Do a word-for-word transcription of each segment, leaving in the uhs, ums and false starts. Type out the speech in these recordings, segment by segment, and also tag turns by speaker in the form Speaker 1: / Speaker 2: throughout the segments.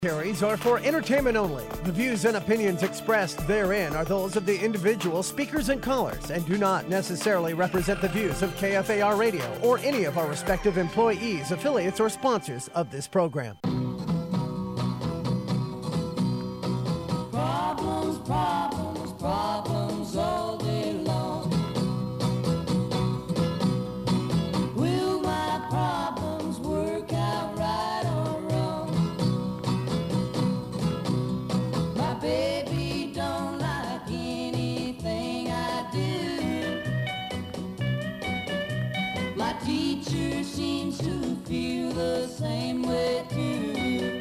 Speaker 1: Carries are for entertainment only. The views and opinions expressed therein are those of the individual speakers and callers and do not necessarily represent the views of K F A R Radio or any of our respective employees, affiliates, or sponsors of this program.
Speaker 2: Problems, problems, problems all day long. Will my problems work out right or wrong? My baby don't like anything I do. My teacher seems to feel the same way too.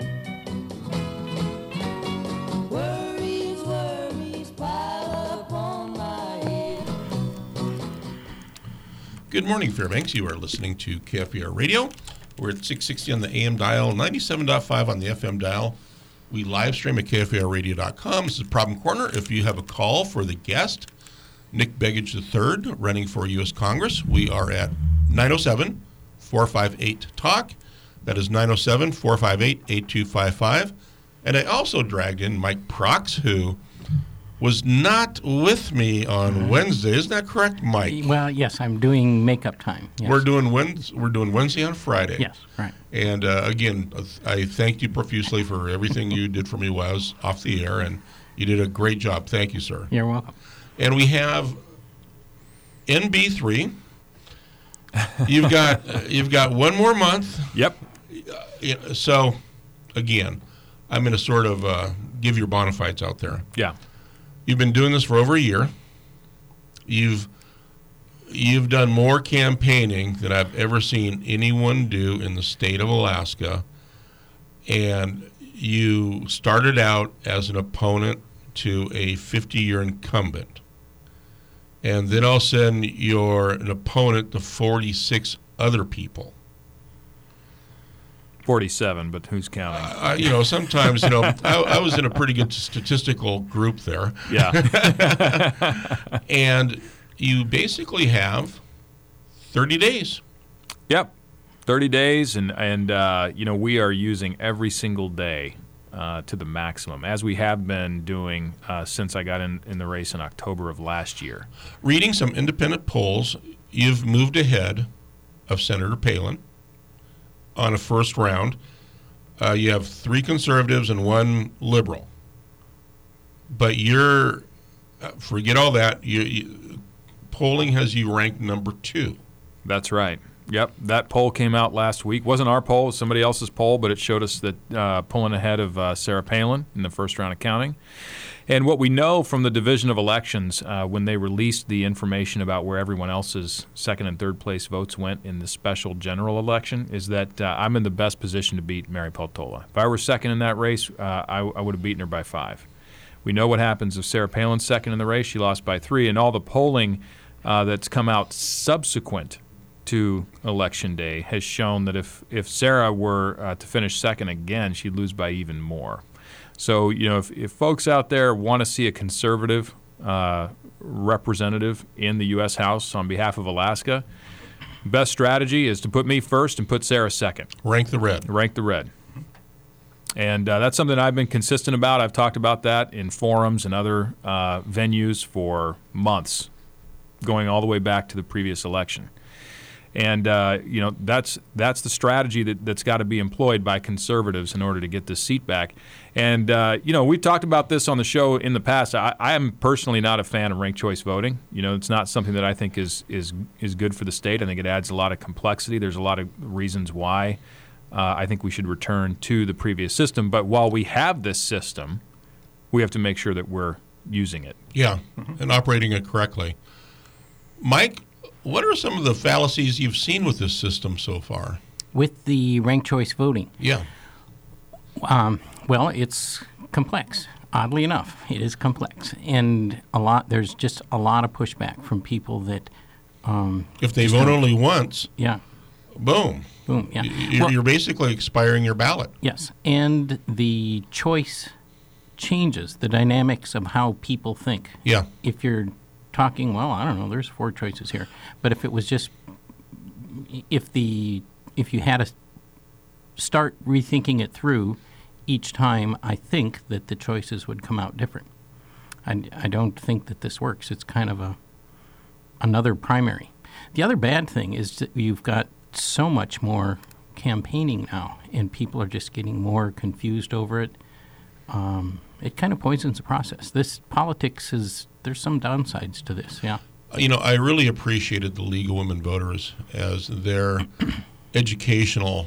Speaker 2: Worries, worries pile up on my head.
Speaker 3: Good morning, Fairbanks. You are listening to K F A R Radio. We're at six sixty on the A M dial, ninety-seven point five on the F M dial. We live stream at K F A R radio dot com. This is Problem Corner. If you have a call for the guest, Nick Begich the third, running for U S Congress, we are at nine oh seven, four five eight, talk. That is nine oh seven, four five eight, eight two five five. And I also dragged in Mike Prox, who was not with me on Wednesday. Isn't that correct, Mike?
Speaker 4: Well, yes, I'm doing makeup time. Yes.
Speaker 3: We're doing Wednesday, we're doing Wednesday on Friday.
Speaker 4: Yes, right.
Speaker 3: And uh, again, I thank you profusely for everything you did for me while I was off the air, and you did a great job. Thank you, sir.
Speaker 4: You're welcome.
Speaker 3: And we have N B three. You've got you've got one more month.
Speaker 5: Yep.
Speaker 3: Uh, so, again, I'm going to sort of uh, give your bona fides out there.
Speaker 5: Yeah.
Speaker 3: You've been doing this for over a year. You've you've done more campaigning than I've ever seen anyone do in the state of Alaska. And you started out as an opponent to a fifty-year incumbent. And then all of a sudden you're an opponent to forty-six other people.
Speaker 5: forty-seven, but who's counting?
Speaker 3: Uh, you know, sometimes, you know, I, I was in a pretty good statistical group there.
Speaker 5: Yeah.
Speaker 3: And you basically have thirty days.
Speaker 5: Yep. thirty days, and, and uh, you know, we are using every single day uh, to the maximum, as we have been doing uh, since I got in, in the race in October of last year.
Speaker 3: Reading some independent polls, you've moved ahead of Senator Palin on a first round. Uh, you have three conservatives and one liberal. But you're, uh, forget all that, you, you, polling has you ranked number two.
Speaker 5: That's right. Yep, that poll came out last week. Wasn't our poll, it was somebody else's poll, but it showed us that uh, pulling ahead of uh, Sarah Palin in the first round of counting. And what we know from the Division of Elections, uh, when they released the information about where everyone else's second and third place votes went in the special general election, is that uh, I'm in the best position to beat Mary Peltola. If I were second in that race, uh, I, I would have beaten her by five. We know what happens if Sarah Palin's second in the race. She lost by three, and all the polling uh, that's come out subsequent to Election Day has shown that if, if Sarah were uh, to finish second again, she'd lose by even more. So, you know, if, if folks out there want to see a conservative uh, representative in the U S House on behalf of Alaska, best strategy is to put me first and put Sarah second.
Speaker 3: Rank the red.
Speaker 5: Rank the red. And uh, that's something I've been consistent about. I've talked about that in forums and other uh, venues for months, going all the way back to the previous election. And, uh, you know, that's that's the strategy that, that's got to be employed by conservatives in order to get this seat back. And, uh, you know, we've talked about this on the show in the past. I, I am personally not a fan of ranked choice voting. You know, it's not something that I think is, is, is good for the state. I think it adds a lot of complexity. There's a lot of reasons why uh, I think we should return to the previous system. But while we have this system, we have to make sure that we're using it.
Speaker 3: Yeah, mm-hmm. and operating it correctly. Mike, what are some of the fallacies you've seen with this system so far?
Speaker 4: With the ranked choice voting?
Speaker 3: Yeah.
Speaker 4: Um, well, it's complex. Oddly enough, it is complex. And a lot. there's just a lot of pushback from people that... Um,
Speaker 3: if they vote only once,
Speaker 4: yeah,
Speaker 3: boom.
Speaker 4: Boom, yeah.
Speaker 3: You're,
Speaker 4: well,
Speaker 3: you're basically expiring your ballot.
Speaker 4: Yes, and the choice changes the dynamics of how people think.
Speaker 3: Yeah.
Speaker 4: If you're talking, well, I don't know, there's four choices here. But if it was just, if the, if you had to start rethinking it through, each time I think that the choices would come out different. I, I don't think that this works. It's kind of a another primary. The other bad thing is that you've got so much more campaigning now, and people are just getting more confused over it. Um, it kind of poisons the process. This politics is, there's some downsides to this, yeah.
Speaker 3: You know, I really appreciated the League of Women Voters as their educational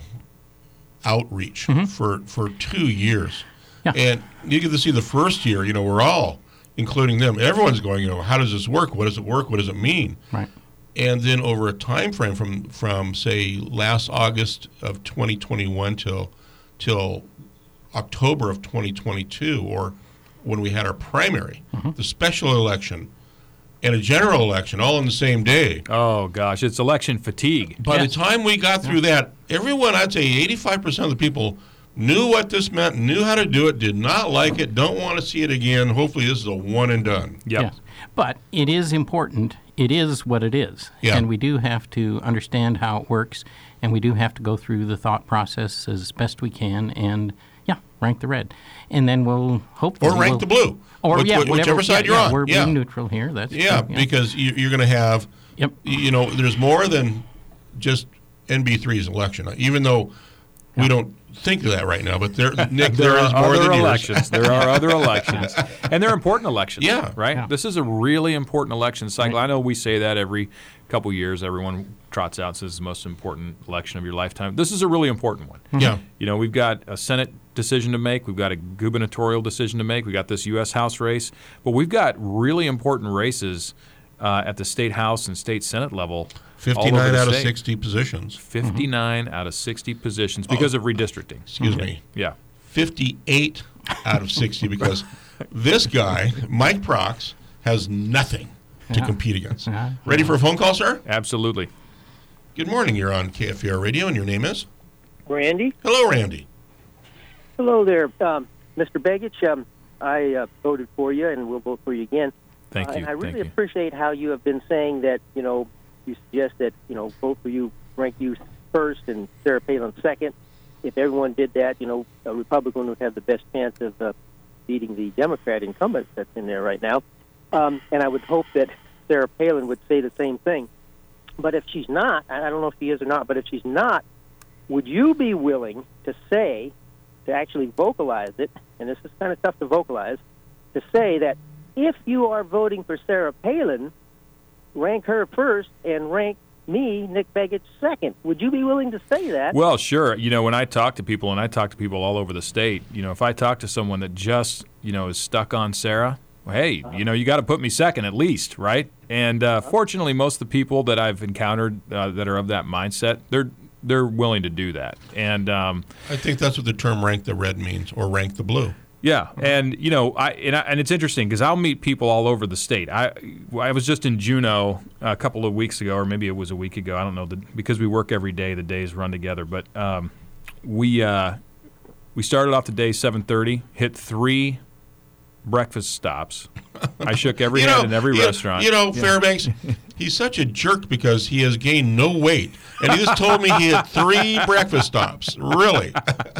Speaker 3: outreach mm-hmm. for, for two years.
Speaker 4: Yeah.
Speaker 3: And you get to see the first year, you know, we're all, including them, everyone's going, you know, how does this work? What does it work? What does it mean?
Speaker 4: Right.
Speaker 3: And then over a time frame from, from say, last August of twenty twenty-one till till October of twenty twenty-two, or when we had our primary, mm-hmm. the special election, and a general election all on the same day.
Speaker 5: Oh, gosh, it's election fatigue.
Speaker 3: By
Speaker 4: yeah.
Speaker 3: the time we got through that, everyone, I'd say eighty-five percent of the people knew what this meant, knew how to do it, did not like it, don't want to see it again. Hopefully this is a one and done.
Speaker 5: Yep.
Speaker 4: Yes. But it is important. It is what it is.
Speaker 3: Yeah.
Speaker 4: And we do have to understand how it works, and we do have to go through the thought process as best we can and, yeah, rank the red. And then we'll hopefully...
Speaker 3: Or rank
Speaker 4: we'll,
Speaker 3: the blue.
Speaker 4: Or,
Speaker 3: Which,
Speaker 4: yeah,
Speaker 3: whichever
Speaker 4: whatever,
Speaker 3: side
Speaker 4: yeah,
Speaker 3: you're
Speaker 4: yeah,
Speaker 3: on.
Speaker 4: We're
Speaker 3: yeah.
Speaker 4: being neutral here. That's
Speaker 3: Yeah,
Speaker 4: true, yeah.
Speaker 3: because you, you're going to have,
Speaker 4: Yep.
Speaker 3: you know, there's more than just N B three's election, even though we don't think of that right now, but there, Nick, there, there is more
Speaker 5: other
Speaker 3: than
Speaker 5: elections. There are other elections, and they're important elections.
Speaker 3: Yeah.
Speaker 5: right.
Speaker 4: Yeah.
Speaker 5: This is a really important election cycle. I know we say that every couple years. Everyone trots out and says it's the most important election of your lifetime. This is a really important one.
Speaker 3: Yeah.
Speaker 5: You know, we've got a Senate decision to make. We've got a gubernatorial decision to make. We've got this U S House race, but we've got really important races uh, at the state House and state Senate level.
Speaker 3: fifty-nine out of
Speaker 5: state.
Speaker 3: sixty positions.
Speaker 5: fifty-nine mm-hmm. out of sixty positions because oh, of redistricting.
Speaker 3: Excuse me.
Speaker 5: Yeah.
Speaker 3: fifty-eight out of sixty because this guy, Mike Prox, has nothing to
Speaker 4: Yeah.
Speaker 3: compete against.
Speaker 4: Yeah.
Speaker 3: Ready for a phone call, sir?
Speaker 5: Absolutely.
Speaker 3: Good morning. You're on K F A R Radio, and your name is?
Speaker 6: Randy?
Speaker 3: Hello, Randy.
Speaker 6: Hello there, um, Mister Begich. Um, I uh, voted for you, and will vote for you again.
Speaker 5: Thank
Speaker 6: uh,
Speaker 5: you.
Speaker 6: And I really
Speaker 5: Thank you.
Speaker 6: appreciate how you have been saying that, you know, you suggest that, you know, vote for you, rank you first and Sarah Palin second. If everyone did that, you know, a Republican would have the best chance of uh, beating the Democrat incumbent that's in there right now. Um, and I would hope that Sarah Palin would say the same thing. But if she's not, I don't know if she is or not, but if she's not, would you be willing to say, to actually vocalize it, and this is kind of tough to vocalize, to say that if you are voting for Sarah Palin, rank her first and rank me, Nick Begich, second. Would you be willing to say that?
Speaker 5: Well, sure. You know, when I talk to people, and I talk to people all over the state, you know, if I talk to someone that just, you know, is stuck on Sarah, well, hey, uh-huh. you know, you got to put me second at least, right? And uh, uh-huh. fortunately, most of the people that I've encountered uh, that are of that mindset, they're they're willing to do that. And um,
Speaker 3: I think that's what the term rank the red means, or rank the blue.
Speaker 5: Yeah, and you know, I and, I, and it's interesting because I'll meet people all over the state. I I was just in Juneau a couple of weeks ago, or maybe it was a week ago. I don't know, the, because we work every day. The days run together. But um, we uh, we started off the day seven thirty, hit three breakfast stops. I shook every
Speaker 3: you
Speaker 5: hand
Speaker 3: know,
Speaker 5: in every
Speaker 3: you,
Speaker 5: restaurant.
Speaker 3: You know, yeah. Fairbanks, he's such a jerk because he has gained no weight, and he just told me he had three breakfast stops. Really.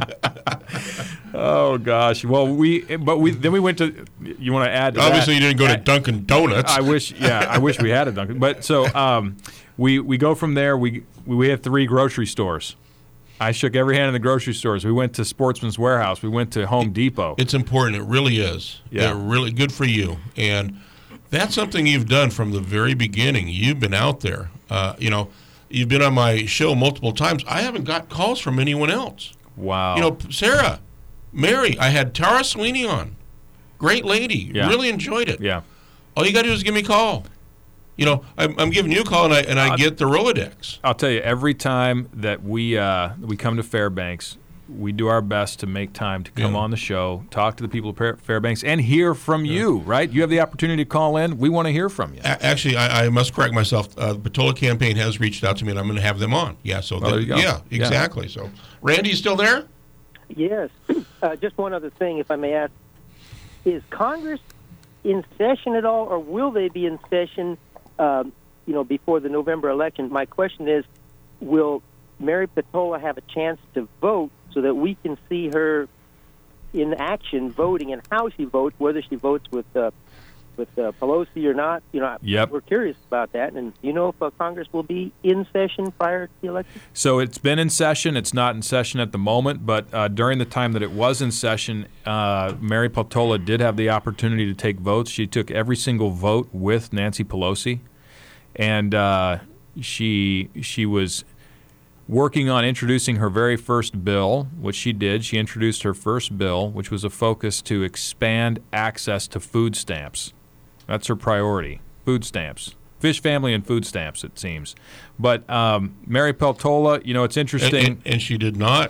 Speaker 5: Oh gosh! Well, we but we then we went to. You want to add? To
Speaker 3: Obviously,
Speaker 5: that?
Speaker 3: you didn't go to Dunkin' Donuts.
Speaker 5: I wish. Yeah, I wish we had a Dunkin'. But so um, we we go from there. We we had three grocery stores. I shook every hand in the grocery stores. We went to Sportsman's Warehouse. We went to Home Depot.
Speaker 3: It's important. It really is.
Speaker 5: Yeah,
Speaker 3: They're really good for you, and that's something you've done from the very beginning. You've been out there. Uh, you know, you've been on my show multiple times. I haven't got calls from anyone else.
Speaker 5: Wow.
Speaker 3: You know, Sarah. Mary, I had Tara Sweeney on. Great lady.
Speaker 5: Yeah.
Speaker 3: Really enjoyed it.
Speaker 5: Yeah.
Speaker 3: All you got to do is give me a call. You know, I'm, I'm giving you a call, and I and I
Speaker 5: I'll,
Speaker 3: get the Rolodex.
Speaker 5: I'll tell you, every time that we uh, we come to Fairbanks, we do our best to make time to come
Speaker 3: yeah.
Speaker 5: on the show, talk to the people of Fairbanks, and hear from yeah. you, right? You have the opportunity to call in. We want to hear from you.
Speaker 3: A- actually, I, I must correct myself. Uh, the Patola campaign has reached out to me, and I'm going to have them on. Yeah, so
Speaker 5: well, there you go.
Speaker 3: Yeah, exactly. Yeah. So, Randy, you still there?
Speaker 6: Yes. Uh, just one other thing, if I may ask. Is Congress in session at all, or will they be in session, um, you know, before the November election? My question is, will Mary Patola have a chance to vote so that we can see her in action voting and how she votes, whether she votes with uh, with uh, Pelosi or not. You know,
Speaker 5: Yep.
Speaker 6: we're curious about that. And do you know if uh, Congress will be in session prior to the election?
Speaker 5: So it's been in session. It's not in session at the moment, but uh, during the time that it was in session, uh, Mary Peltola did have the opportunity to take votes. She took every single vote with Nancy Pelosi, and uh, she she was working on introducing her very first bill, which she did. She introduced her first bill, which was a focus to expand access to food stamps. That's her priority, food stamps. Fish family and food stamps, it seems. But um, Mary Peltola, you know, it's interesting.
Speaker 3: And, and, and she did not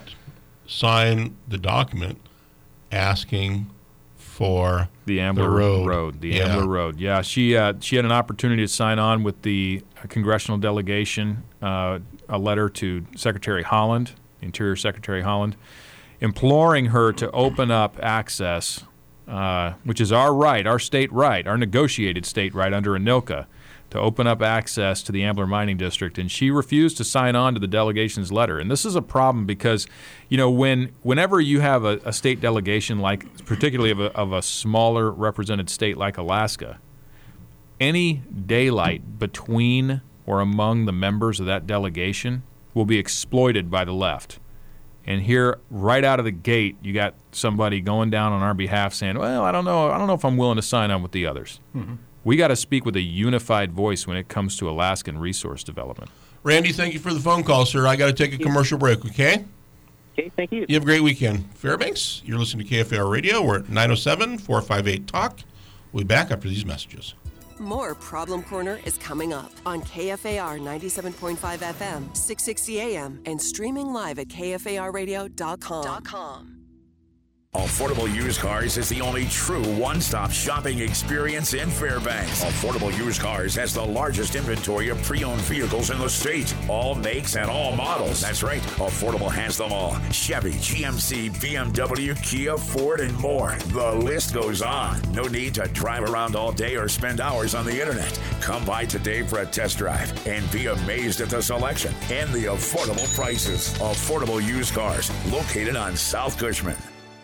Speaker 3: sign the document asking for
Speaker 5: the Ambler
Speaker 3: the road.
Speaker 5: road. The
Speaker 3: Yeah.
Speaker 5: Ambler Road. Yeah, she uh, she had an opportunity to sign on with the congressional delegation, uh, a letter to Secretary Holland, Interior Secretary Holland, imploring her to open up access, uh, which is our right, our state right, our negotiated state right under ANILCA, to open up access to the Ambler Mining District, and she refused to sign on to the delegation's letter. And this is a problem because, you know, when whenever you have a, a state delegation, like particularly of a, of a smaller represented state like Alaska, any daylight between or among the members of that delegation will be exploited by the left. And here, right out of the gate, you got somebody going down on our behalf saying, well, I don't know, I don't know if I'm willing to sign on with the others. Mm-hmm. We got to speak with a unified voice when it comes to Alaskan resource development.
Speaker 3: Randy, thank you for the phone call, sir. I got to take a commercial break, okay?
Speaker 6: Okay, thank you.
Speaker 3: You have a great weekend. Fairbanks, you're listening to K F A R Radio. We're at nine oh seven, four five eight, talk. We'll be back after these messages.
Speaker 7: More Problem Corner is coming up on K F A R ninety-seven point five F M, six sixty A M, and streaming live at K F A R radio dot com.
Speaker 8: Affordable Used Cars is the only true one-stop shopping experience in Fairbanks. Affordable Used Cars has the largest inventory of pre-owned vehicles in the state. All makes and all models. That's right. Affordable has them all. Chevy, G M C, B M W, Kia, Ford, and more. The list goes on. No need to drive around all day or spend hours on the internet. Come by today for a test drive and be amazed at the selection and the affordable prices. Affordable Used Cars, located on South Cushman.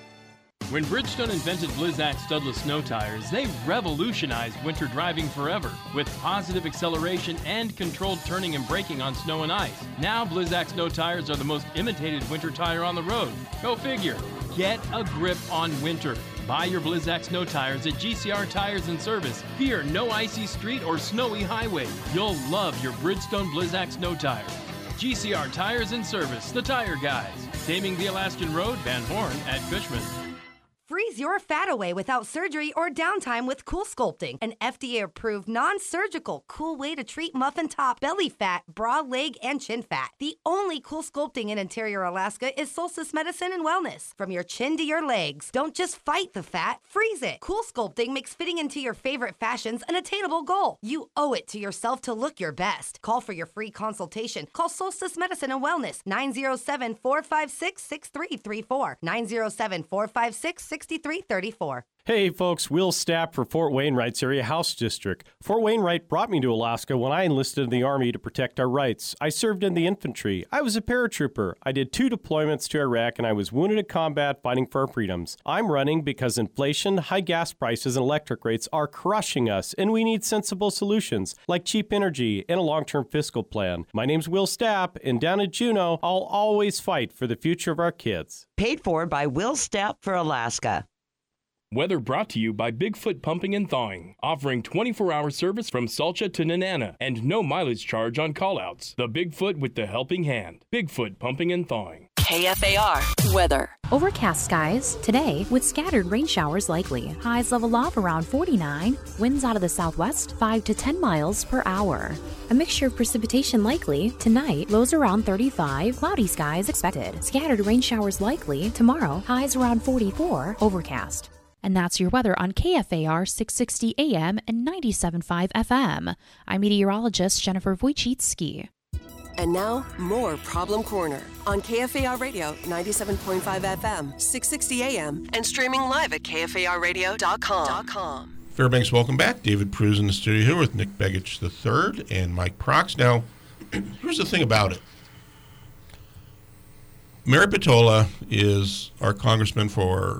Speaker 9: When Bridgestone invented Blizzak studless snow tires, they revolutionized winter driving forever with positive acceleration and controlled turning and braking on snow and ice. Now Blizzak snow tires are the most imitated winter tire on the road. Go figure. Get a grip on winter. Buy your Blizzak snow tires at G C R Tires and Service. Fear no icy street or snowy highway. You'll love your Bridgestone Blizzak snow tires. G C R Tires and Service, the tire guys. Taming the Alaskan Road, Van Horn at Cushman.
Speaker 10: Freeze your fat away without surgery or downtime with Cool Sculpting, an F D A-approved, non-surgical, cool way to treat muffin top, belly fat, bra, leg, and chin fat. The only Cool Sculpting in Interior Alaska is Solstice Medicine and Wellness. From your chin to your legs, don't just fight the fat, freeze it. Cool Sculpting makes fitting into your favorite fashions an attainable goal. You owe it to yourself to look your best. Call for your free consultation. Call Solstice Medicine and Wellness, nine oh seven, four five six, six three three four, nine oh seven, four five six, six three three four.
Speaker 11: Hey folks, Will Stapp for Fort Wainwright's Area House District. Fort Wainwright brought me to Alaska when I enlisted in the Army to protect our rights. I served in the infantry. I was a paratrooper. I did two deployments to Iraq and I was wounded in combat fighting for our freedoms. I'm running because inflation, high gas prices, and electric rates are crushing us and we need sensible solutions like cheap energy and a long-term fiscal plan. My name's Will Stapp and down at Juneau, I'll always fight for the future of our kids.
Speaker 12: Paid for by Will Stapp for Alaska.
Speaker 13: Weather brought to you by Bigfoot Pumping and Thawing, offering twenty-four hour service from Salcha to Nenana and no mileage charge on callouts. The Bigfoot with the helping hand. Bigfoot Pumping and Thawing.
Speaker 7: K F A R weather.
Speaker 14: Overcast skies today with scattered rain showers likely. Highs level off around forty-nine. Winds out of the southwest five to ten miles per hour. A mixture of precipitation likely tonight. Lows around thirty-five. Cloudy skies expected. Scattered rain showers likely tomorrow. Highs around forty-four. Overcast. And that's your weather on K F A R six sixty A M and ninety-seven point five F M. I'm meteorologist Jennifer Wojcicki.
Speaker 7: And now, more Problem Corner on K F A R Radio ninety-seven point five F M, six sixty A M, and streaming live at K F A R radio dot com.
Speaker 3: Fairbanks, welcome back. David Pruse in the studio here with Nick Begich the third and Mike Prox. Now, here's the thing about it. Mary Peltola is our congressman for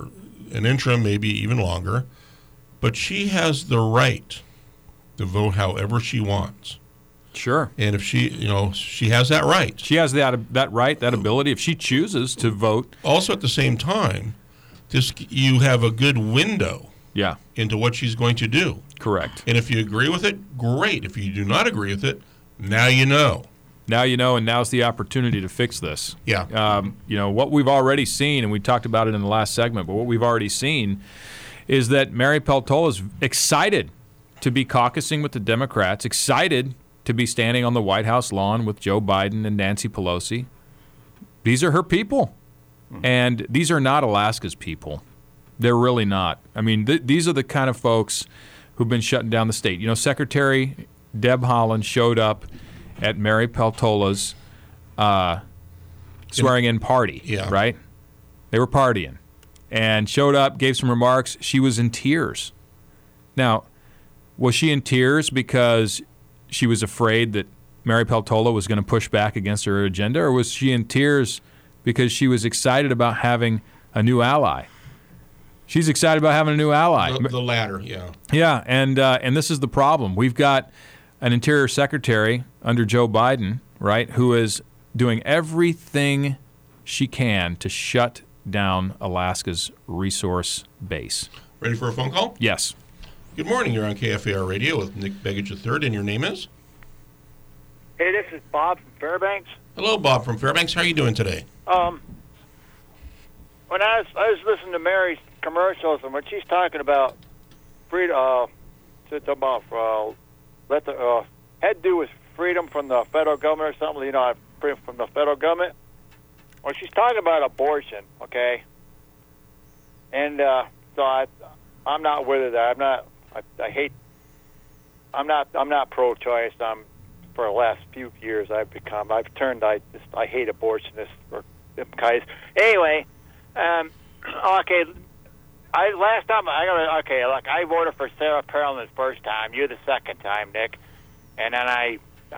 Speaker 3: an interim, maybe even longer, but she has the right to vote however she wants.
Speaker 5: Sure.
Speaker 3: And if she, you know, she has that right.
Speaker 5: She has that that right, that ability, if she chooses to vote.
Speaker 3: Also, at the same time, this you have a good window
Speaker 5: yeah.
Speaker 3: into what she's going to do.
Speaker 5: Correct.
Speaker 3: And if you agree with it, great. If you do not agree with it, now you know.
Speaker 5: Now you know, and now's the opportunity to fix this.
Speaker 3: Yeah.
Speaker 5: Um, you know, what we've already seen, and we talked about it in the last segment, but what we've already seen is that Mary Peltola is excited to be caucusing with the Democrats, excited to be standing on the White House lawn with Joe Biden and Nancy Pelosi. These are her people. And these are not Alaska's people. They're really not. I mean, th- these are the kind of folks who've been shutting down the state. You know, Secretary Deb Haaland showed up at Mary Peltola's uh, swearing-in party,
Speaker 3: yeah.
Speaker 5: right? They were partying. And showed up, gave some remarks. She was in tears. Now, was she in tears because she was afraid that Mary Peltola was going to push back against her agenda, or was she in tears because she was excited about having a new ally? She's excited about having a new ally.
Speaker 3: The, the latter, yeah.
Speaker 5: Yeah, and uh, and this is the problem. We've got an Interior Secretary under Joe Biden, right, who is doing everything she can to shut down Alaska's resource base.
Speaker 3: Ready for a phone call?
Speaker 5: Yes.
Speaker 3: Good morning. You're on K F A R Radio with Nick Begich the third, and your name is?
Speaker 15: Hey, this is Bob from Fairbanks.
Speaker 3: Hello, Bob from Fairbanks. How are you doing today?
Speaker 15: Um, when I was, I was listening to Mary's commercials, and when she's talking about freedom, uh, she's talking about uh, let the uh, had to do with freedom from the federal government or something. You know, freedom from the federal government. Well, she's talking about abortion, okay? And uh, so I, I'm not with her. There. I'm not. I, I hate. I'm not. I'm not pro-choice. I'm. For the last few years, I've become. I've turned. I just. I hate abortionists or them guys. Anyway, um, okay. I last time I got okay. Like I voted for Sarah Palin the first time. You the second time, Nick. And then I.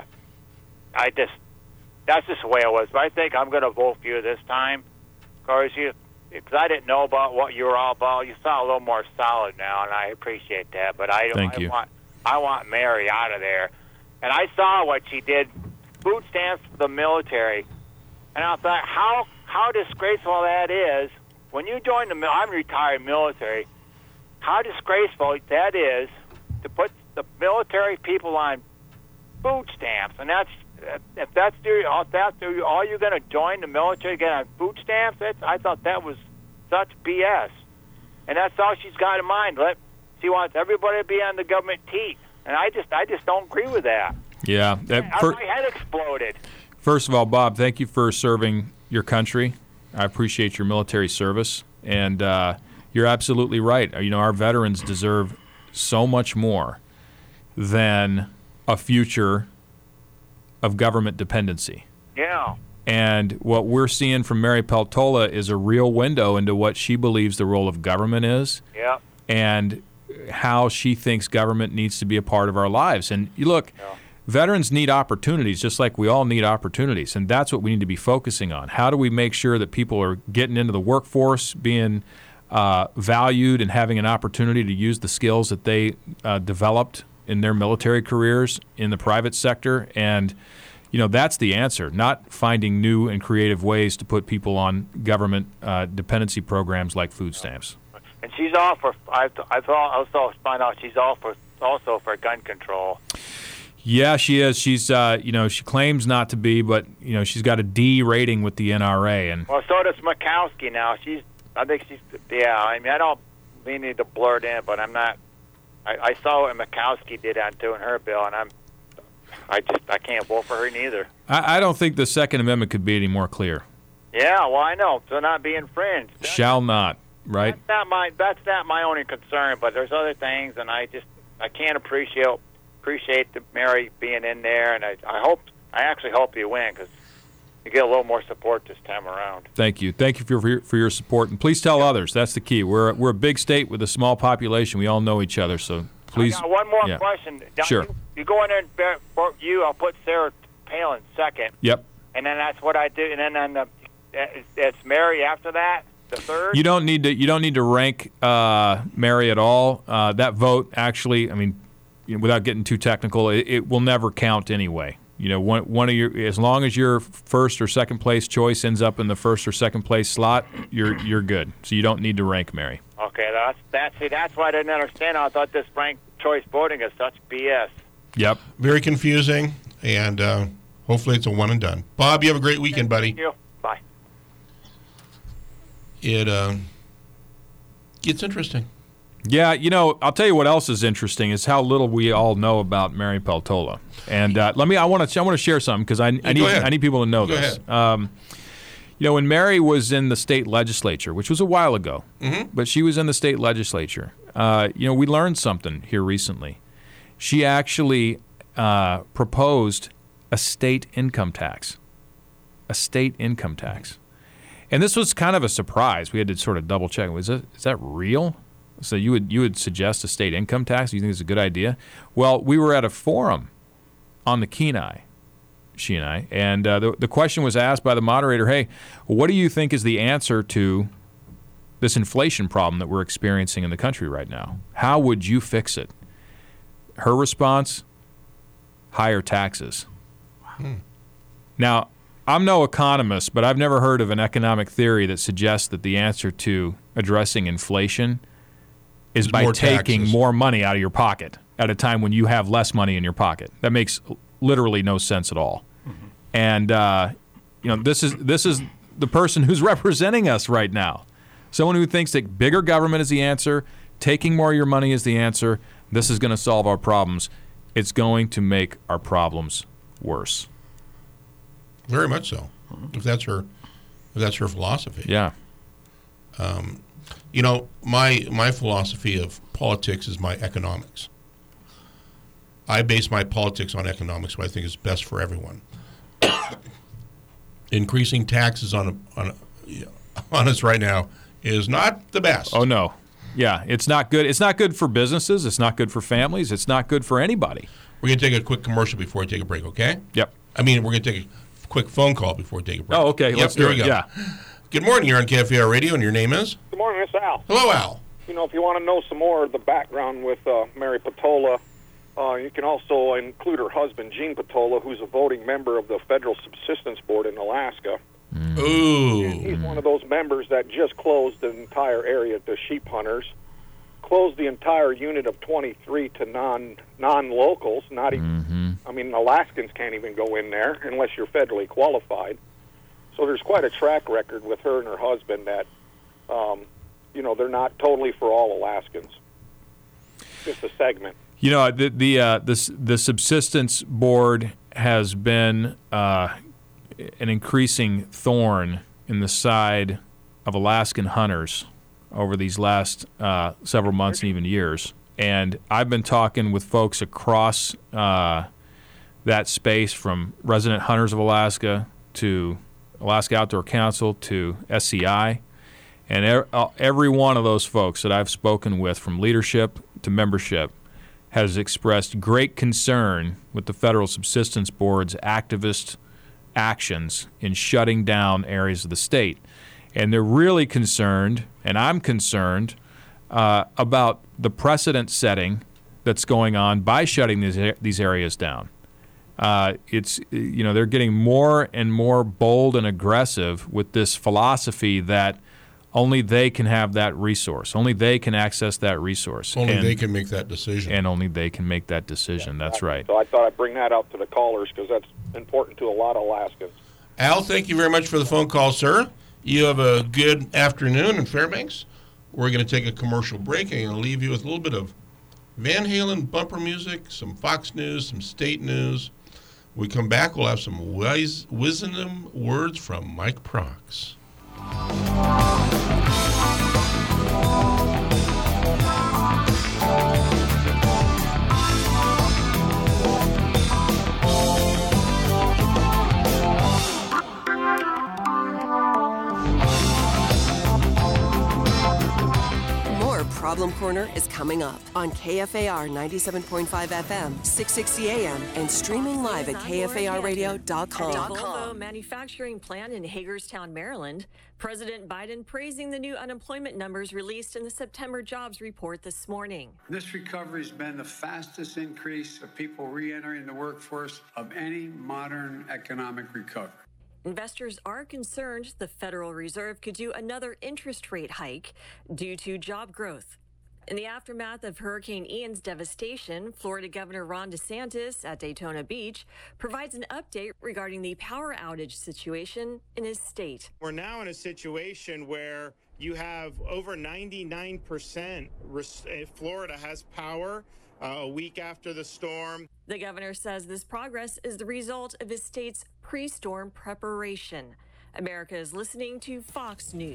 Speaker 15: I just. That's just the way it was. But I think I'm going to vote for you this time, because you. Because I didn't know about what you were all about. You sound a little more solid now, and I appreciate that. But I,
Speaker 5: Thank
Speaker 15: I
Speaker 5: you.
Speaker 15: want. I want Mary out of there. And I saw what she did, food stamps for the military, and I thought, how how disgraceful that is. When you join the military, I'm retired military, how disgraceful that is to put the military people on food stamps. And that's if that's if that's all you're going to join the military get on food stamps. That's, I thought that was such B S. And that's all she's got in mind. Let she wants everybody to be on the government teat. And I just, I just don't agree with that.
Speaker 5: Yeah, that,
Speaker 15: I,
Speaker 5: fir-
Speaker 15: my head exploded.
Speaker 5: First of all, Bob, thank you for serving your country. I appreciate your military service, and uh, you're absolutely right. You know, our veterans deserve so much more than a future of government dependency.
Speaker 15: Yeah.
Speaker 5: And what we're seeing from Mary Peltola is a real window into what she believes the role of government is.
Speaker 15: Yeah.
Speaker 5: And how she thinks government needs to be a part of our lives. And you look, yeah. veterans need opportunities just like we all need opportunities, and that's what we need to be focusing on. How do we make sure that people are getting into the workforce, being uh, valued, and having an opportunity to use the skills that they uh, developed in their military careers in the private sector? And you know, that's the answer, not finding new and creative ways to put people on government uh, dependency programs like food stamps.
Speaker 15: And she's all for. I I thought also find out she's all for also for gun control.
Speaker 5: Yeah, she is. She's uh, you know, she claims not to be, but you know, she's got a D rating with the N R A. And
Speaker 15: well, so does Murkowski now. She's. I think she's. Yeah, I mean, I don't mean to blurt in, but I'm not. I, I saw what Murkowski did on doing her bill, and I'm. I just I can't vote for her neither.
Speaker 5: I, I don't think the Second Amendment could be any more clear.
Speaker 15: Yeah, well, I know. So not be infringed. That's,
Speaker 5: Shall not. Right.
Speaker 15: That's not my. That's not my only concern. But there's other things, and I just I can't appreciate appreciate the Mary being in there, and I I hope I actually hope you win because you get a little more support this time around.
Speaker 5: Thank you. Thank you for for your, for your support, and please tell others. That's the key. We're we're a big state with a small population. We all know each other, so please.
Speaker 15: I got one more
Speaker 5: yeah.
Speaker 15: question. Now,
Speaker 5: sure.
Speaker 15: You, you go in there and bear, for you. I'll put Sarah Palin second.
Speaker 5: Yep.
Speaker 15: And then that's what I do. And then on the, it's Mary after that. the third?
Speaker 5: You don't need to. You don't need to rank uh, Mary at all. Uh, that vote, actually, I mean, you know, without getting too technical, it, it will never count anyway. You know, one one of your as long as your first or second place choice ends up in the first or second place slot, you're you're good. So you don't need to rank Mary.
Speaker 15: Okay, that's that's see, that's why I didn't understand. I thought this ranked choice voting is such B S.
Speaker 5: Yep.
Speaker 3: Very confusing, and uh, hopefully it's a one and done. Bob, you have a great weekend, buddy.
Speaker 15: Thank you. Bye.
Speaker 3: It uh, gets interesting.
Speaker 5: Yeah, you know, I'll tell you what else is interesting is how little we all know about Mary Peltola. And uh, let me, I want to, I want to share something because I,
Speaker 3: Yeah,
Speaker 5: I need, I need people to know
Speaker 3: Go
Speaker 5: this.
Speaker 3: ahead.
Speaker 5: Um, you know, when Mary was in the state legislature, which was a while ago,
Speaker 3: Mhm.
Speaker 5: but she was in the state legislature. Uh, you know, we learned something here recently. She actually uh, proposed a state income tax, a state income tax, and this was kind of a surprise. We had to sort of double check. Was that is that real? So you would you would suggest a state income tax? You think it's a good idea? Well, we were at a forum on the Kenai, she and I, and uh, the the question was asked by the moderator. Hey, what do you think is the answer to this inflation problem that we're experiencing in the country right now? How would you fix it? Her response: higher taxes.
Speaker 3: Hmm.
Speaker 5: Now, I'm no economist, but I've never heard of an economic theory that suggests that the answer to addressing inflation is
Speaker 3: There's
Speaker 5: by
Speaker 3: more
Speaker 5: taking
Speaker 3: taxes.
Speaker 5: more money out of your pocket at a time when you have less money in your pocket. That makes literally no sense at all.
Speaker 3: Mm-hmm.
Speaker 5: And uh, you know, this is this is the person who's representing us right now. Someone who thinks that bigger government is the answer, taking more of your money is the answer. This is going to solve our problems. It's going to make our problems worse.
Speaker 3: Very much so. If that's her, if that's her philosophy.
Speaker 5: Yeah.
Speaker 3: Um, you know, my my philosophy of politics is my economics. I base my politics on economics, what I think is best for everyone. Increasing taxes on a, on a, you know, on us right now is not the best.
Speaker 5: Oh no. Yeah, it's not good. It's not good for businesses. It's not good for families. It's not good for anybody.
Speaker 3: We're going to take a quick commercial before we take a break, okay?
Speaker 5: Yep.
Speaker 3: I mean, we're going to take a quick phone call before we take a break.
Speaker 5: Oh, okay.
Speaker 3: Yep,
Speaker 5: Let's
Speaker 3: here
Speaker 5: do
Speaker 3: we
Speaker 5: it.
Speaker 3: go.
Speaker 5: Yeah.
Speaker 3: Good morning. You're on K F A R Radio, and your name is?
Speaker 16: Good morning, it's Al.
Speaker 3: Hello, Al.
Speaker 16: You know, if you want to know some more of the background with uh, Mary Peltola, uh, you can also include her husband, Gene Peltola, who's a voting member of the Federal Subsistence Board in Alaska.
Speaker 3: Ooh.
Speaker 16: And he's one of those members that just closed the entire area to sheep hunters, closed the entire unit of twenty-three to non, non-locals, not even,
Speaker 5: Mm-hmm.
Speaker 16: I mean, Alaskans can't even go in there unless you're federally qualified. So there's quite a track record with her and her husband that, um, you know, they're not totally for all Alaskans. Just a segment.
Speaker 5: You know, the the uh, the, the subsistence board has been uh, an increasing thorn in the side of Alaskan hunters over these last uh, several months and even years. And I've been talking with folks across uh, that space, from Resident Hunters of Alaska to Alaska Outdoor Council to S C I. And er- uh, every one of those folks that I've spoken with, from leadership to membership, has expressed great concern with the Federal Subsistence Board's activist actions in shutting down areas of the state. And they're really concerned, and I'm concerned, uh, about the precedent setting that's going on by shutting these, these areas down. Uh, it's, you know, they're getting more and more bold and aggressive with this philosophy that only they can have that resource. Only they can access that resource.
Speaker 3: Only
Speaker 5: and,
Speaker 3: they can make that decision.
Speaker 5: And only they can make that decision. That's right.
Speaker 16: So I thought I'd bring that out to the callers because that's important to a lot of Alaskans.
Speaker 3: Al, thank you very much for the phone call, sir. You have a good afternoon in Fairbanks. We're going to take a commercial break, and I'm going to leave you with a little bit of Van Halen bumper music, some Fox News, some state news. When we come back, we'll have some wise, wisdom words from Mike Prox.
Speaker 7: Problem Corner is coming up on K F A R ninety-seven point five F M, six sixty A M, and streaming live at K F A R radio dot com.
Speaker 17: At the Volvo manufacturing plant in Hagerstown, Maryland, President Biden praising the new unemployment numbers released in the September jobs report this morning.
Speaker 18: This recovery has been the fastest increase of people re-entering the workforce of any modern economic recovery.
Speaker 17: Investors are concerned the Federal Reserve could do another interest rate hike due to job growth. In the aftermath of Hurricane Ian's devastation, Florida Governor Ron DeSantis at Daytona Beach provides an update regarding the power outage situation in his state.
Speaker 19: We're now in a situation where you have over ninety-nine percent Florida has power uh, a week after the storm.
Speaker 17: The governor says this progress is the result of his state's pre-storm preparation. America is listening to Fox News.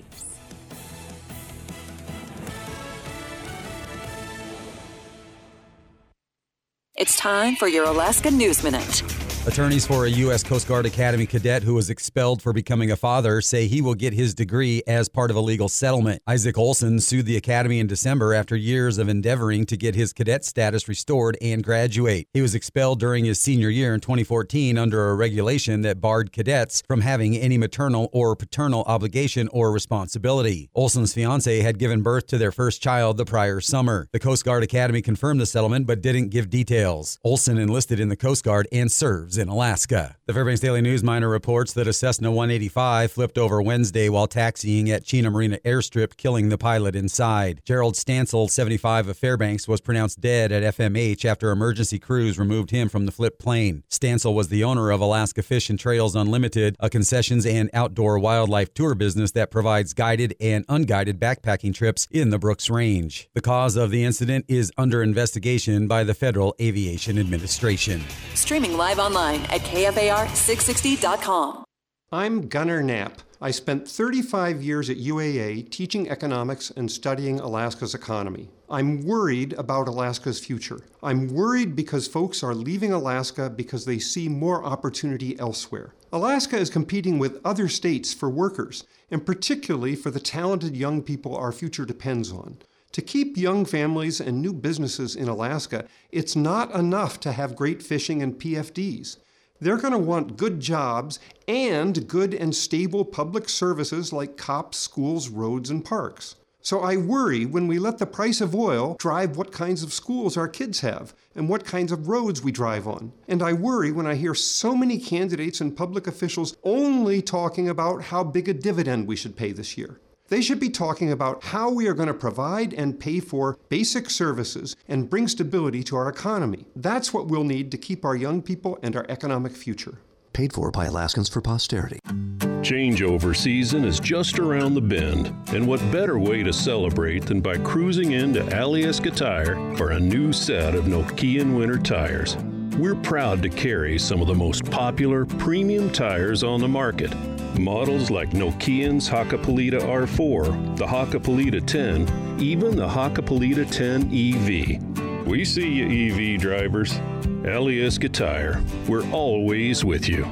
Speaker 20: It's time for your Alaska News Minute.
Speaker 21: Attorneys for a U S Coast Guard Academy cadet who was expelled for becoming a father say he will get his degree as part of a legal settlement. Isaac Olson sued the Academy in December after years of endeavoring to get his cadet status restored and graduate. He was expelled during his senior year in twenty fourteen under a regulation that barred cadets from having any maternal or paternal obligation or responsibility. Olson's fiancée had given birth to their first child the prior summer. The Coast Guard Academy confirmed the settlement but didn't give details. Olson enlisted in the Coast Guard and serves in Alaska. The Fairbanks Daily News Miner reports that a Cessna one eighty-five flipped over Wednesday while taxiing at Chena Marina Airstrip, killing the pilot inside. Gerald Stansel, seventy-five, of Fairbanks, was pronounced dead at F M H after emergency crews removed him from the flipped plane. Stansel was the owner of Alaska Fish and Trails Unlimited, a concessions and outdoor wildlife tour business that provides guided and unguided backpacking trips in the Brooks Range. The cause of the incident is under investigation by the Federal Aviation Administration.
Speaker 20: Streaming live online at K F A R six sixty dot com.
Speaker 22: I'm Gunnar Knapp. I spent thirty-five years at U A A teaching economics and studying Alaska's economy. I'm worried about Alaska's future. I'm worried because folks are leaving Alaska because they see more opportunity elsewhere. Alaska is competing with other states for workers, and particularly for the talented young people our future depends on. To keep young families and new businesses in Alaska, it's not enough to have great fishing and P F Ds. They're going to want good jobs and good and stable public services like cops, schools, roads, and parks. So I worry when we let the price of oil drive what kinds of schools our kids have and what kinds of roads we drive on. And I worry when I hear so many candidates and public officials only talking about how big a dividend we should pay this year. They should be talking about how we are going to provide and pay for basic services and bring stability to our economy. That's what we'll need to keep our young people and our economic future.
Speaker 23: Paid for by Alaskans for Posterity.
Speaker 24: Changeover season is just around the bend, and what better way to celebrate than by cruising into Alyeska Tire for a new set of Nokian winter tires. We're proud to carry some of the most popular premium tires on the market. Models like Nokian's Hakkapeliitta R four, the Hakkapeliitta ten, even the Hakkapeliitta ten E V. We see you, E V drivers. Alyeska Tire, we're always with you.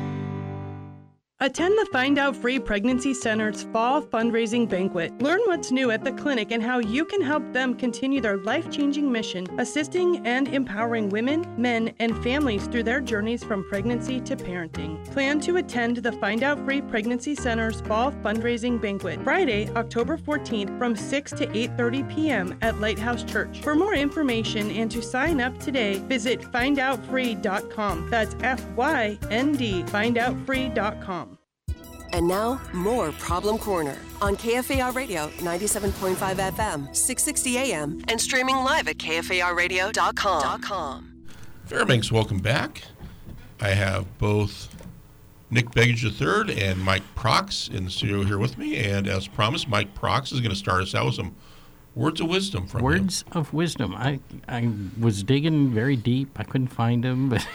Speaker 25: Attend the Find Out Free Pregnancy Center's Fall Fundraising Banquet. Learn what's new at the clinic and how you can help them continue their life-changing mission, assisting and empowering women, men, and families through their journeys from pregnancy to parenting. Plan to attend the Find Out Free Pregnancy Center's Fall Fundraising Banquet, Friday, October fourteenth from six to eight thirty p.m. at Lighthouse Church. For more information and to sign up today, visit find out free dot com. That's F Y N D, find out free dot com.
Speaker 7: And now, more Problem Corner on K F A R Radio ninety-seven point five F M, six sixty A M, and streaming live at K F A R radio dot com.
Speaker 3: Fairbanks, welcome back. I have both Nick Begich the third and Mike Prox in the studio here with me. And as promised, Mike Prox is going to start us out with some words of wisdom from
Speaker 4: Words
Speaker 3: him.
Speaker 4: of wisdom. I, I was digging very deep. I couldn't find them. But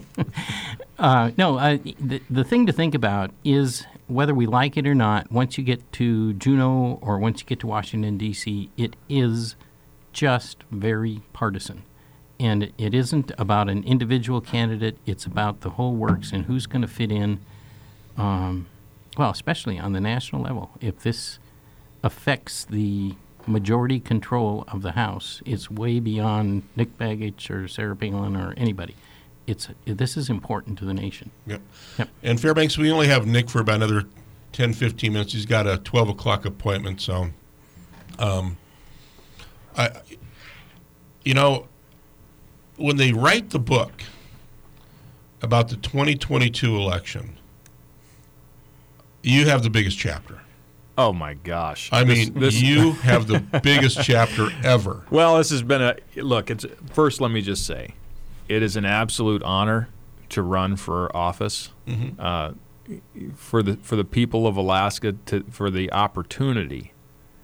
Speaker 4: uh, no, uh, the, the thing to think about is whether we like it or not, once you get to Juneau or once you get to Washington, D C, it is just very partisan. And it isn't about an individual candidate. It's about the whole works and who's going to fit in, um, well, especially on the national level. If this affects the majority control of the House. It's way beyond Nick Begich or Sarah Palin or anybody. It's this is important to the nation.
Speaker 3: Yep.
Speaker 4: Yep.
Speaker 3: And Fairbanks, we only have Nick for about another ten, fifteen minutes. He's got a twelve o'clock appointment. So, um, I, you know, when they write the book about the twenty twenty-two election, you have the biggest chapter.
Speaker 5: Oh, my gosh.
Speaker 3: I
Speaker 5: This-
Speaker 3: mean,
Speaker 5: this-
Speaker 3: you have the biggest chapter ever.
Speaker 5: Well, this has been a look. It's first. Let me just say, it is an absolute honor to run for office,
Speaker 3: Mhm.
Speaker 5: uh, for the for the people of Alaska, to for the opportunity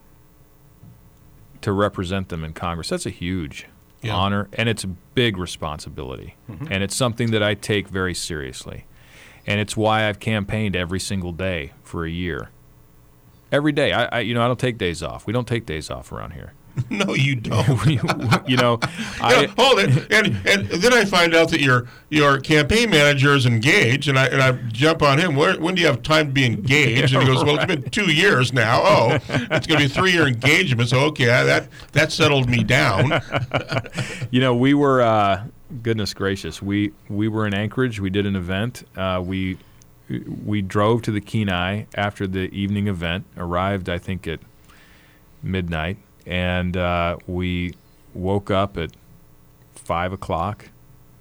Speaker 5: to represent them in Congress. That's a huge
Speaker 3: Yeah.
Speaker 5: honor, and it's a big responsibility,
Speaker 3: Mhm.
Speaker 5: and it's something that I take very seriously, and it's why I've campaigned every single day for a year. Every day, I, I you know I don't take days off. We don't take days off around here.
Speaker 3: No, you don't.
Speaker 5: you know,
Speaker 3: I, hold it, and and then I find out that your your campaign manager is engaged, and I and I jump on him. Where, when do you have time to be engaged? And he goes, "Well, it's been two years now. Oh, it's going to be a three year engagement. So okay, that that settled me down."
Speaker 5: You know, we were uh, goodness gracious. We we were in Anchorage. We did an event. Uh, we we drove to the Kenai after the evening event. Arrived, I think, at midnight. And uh, we woke up at five o'clock,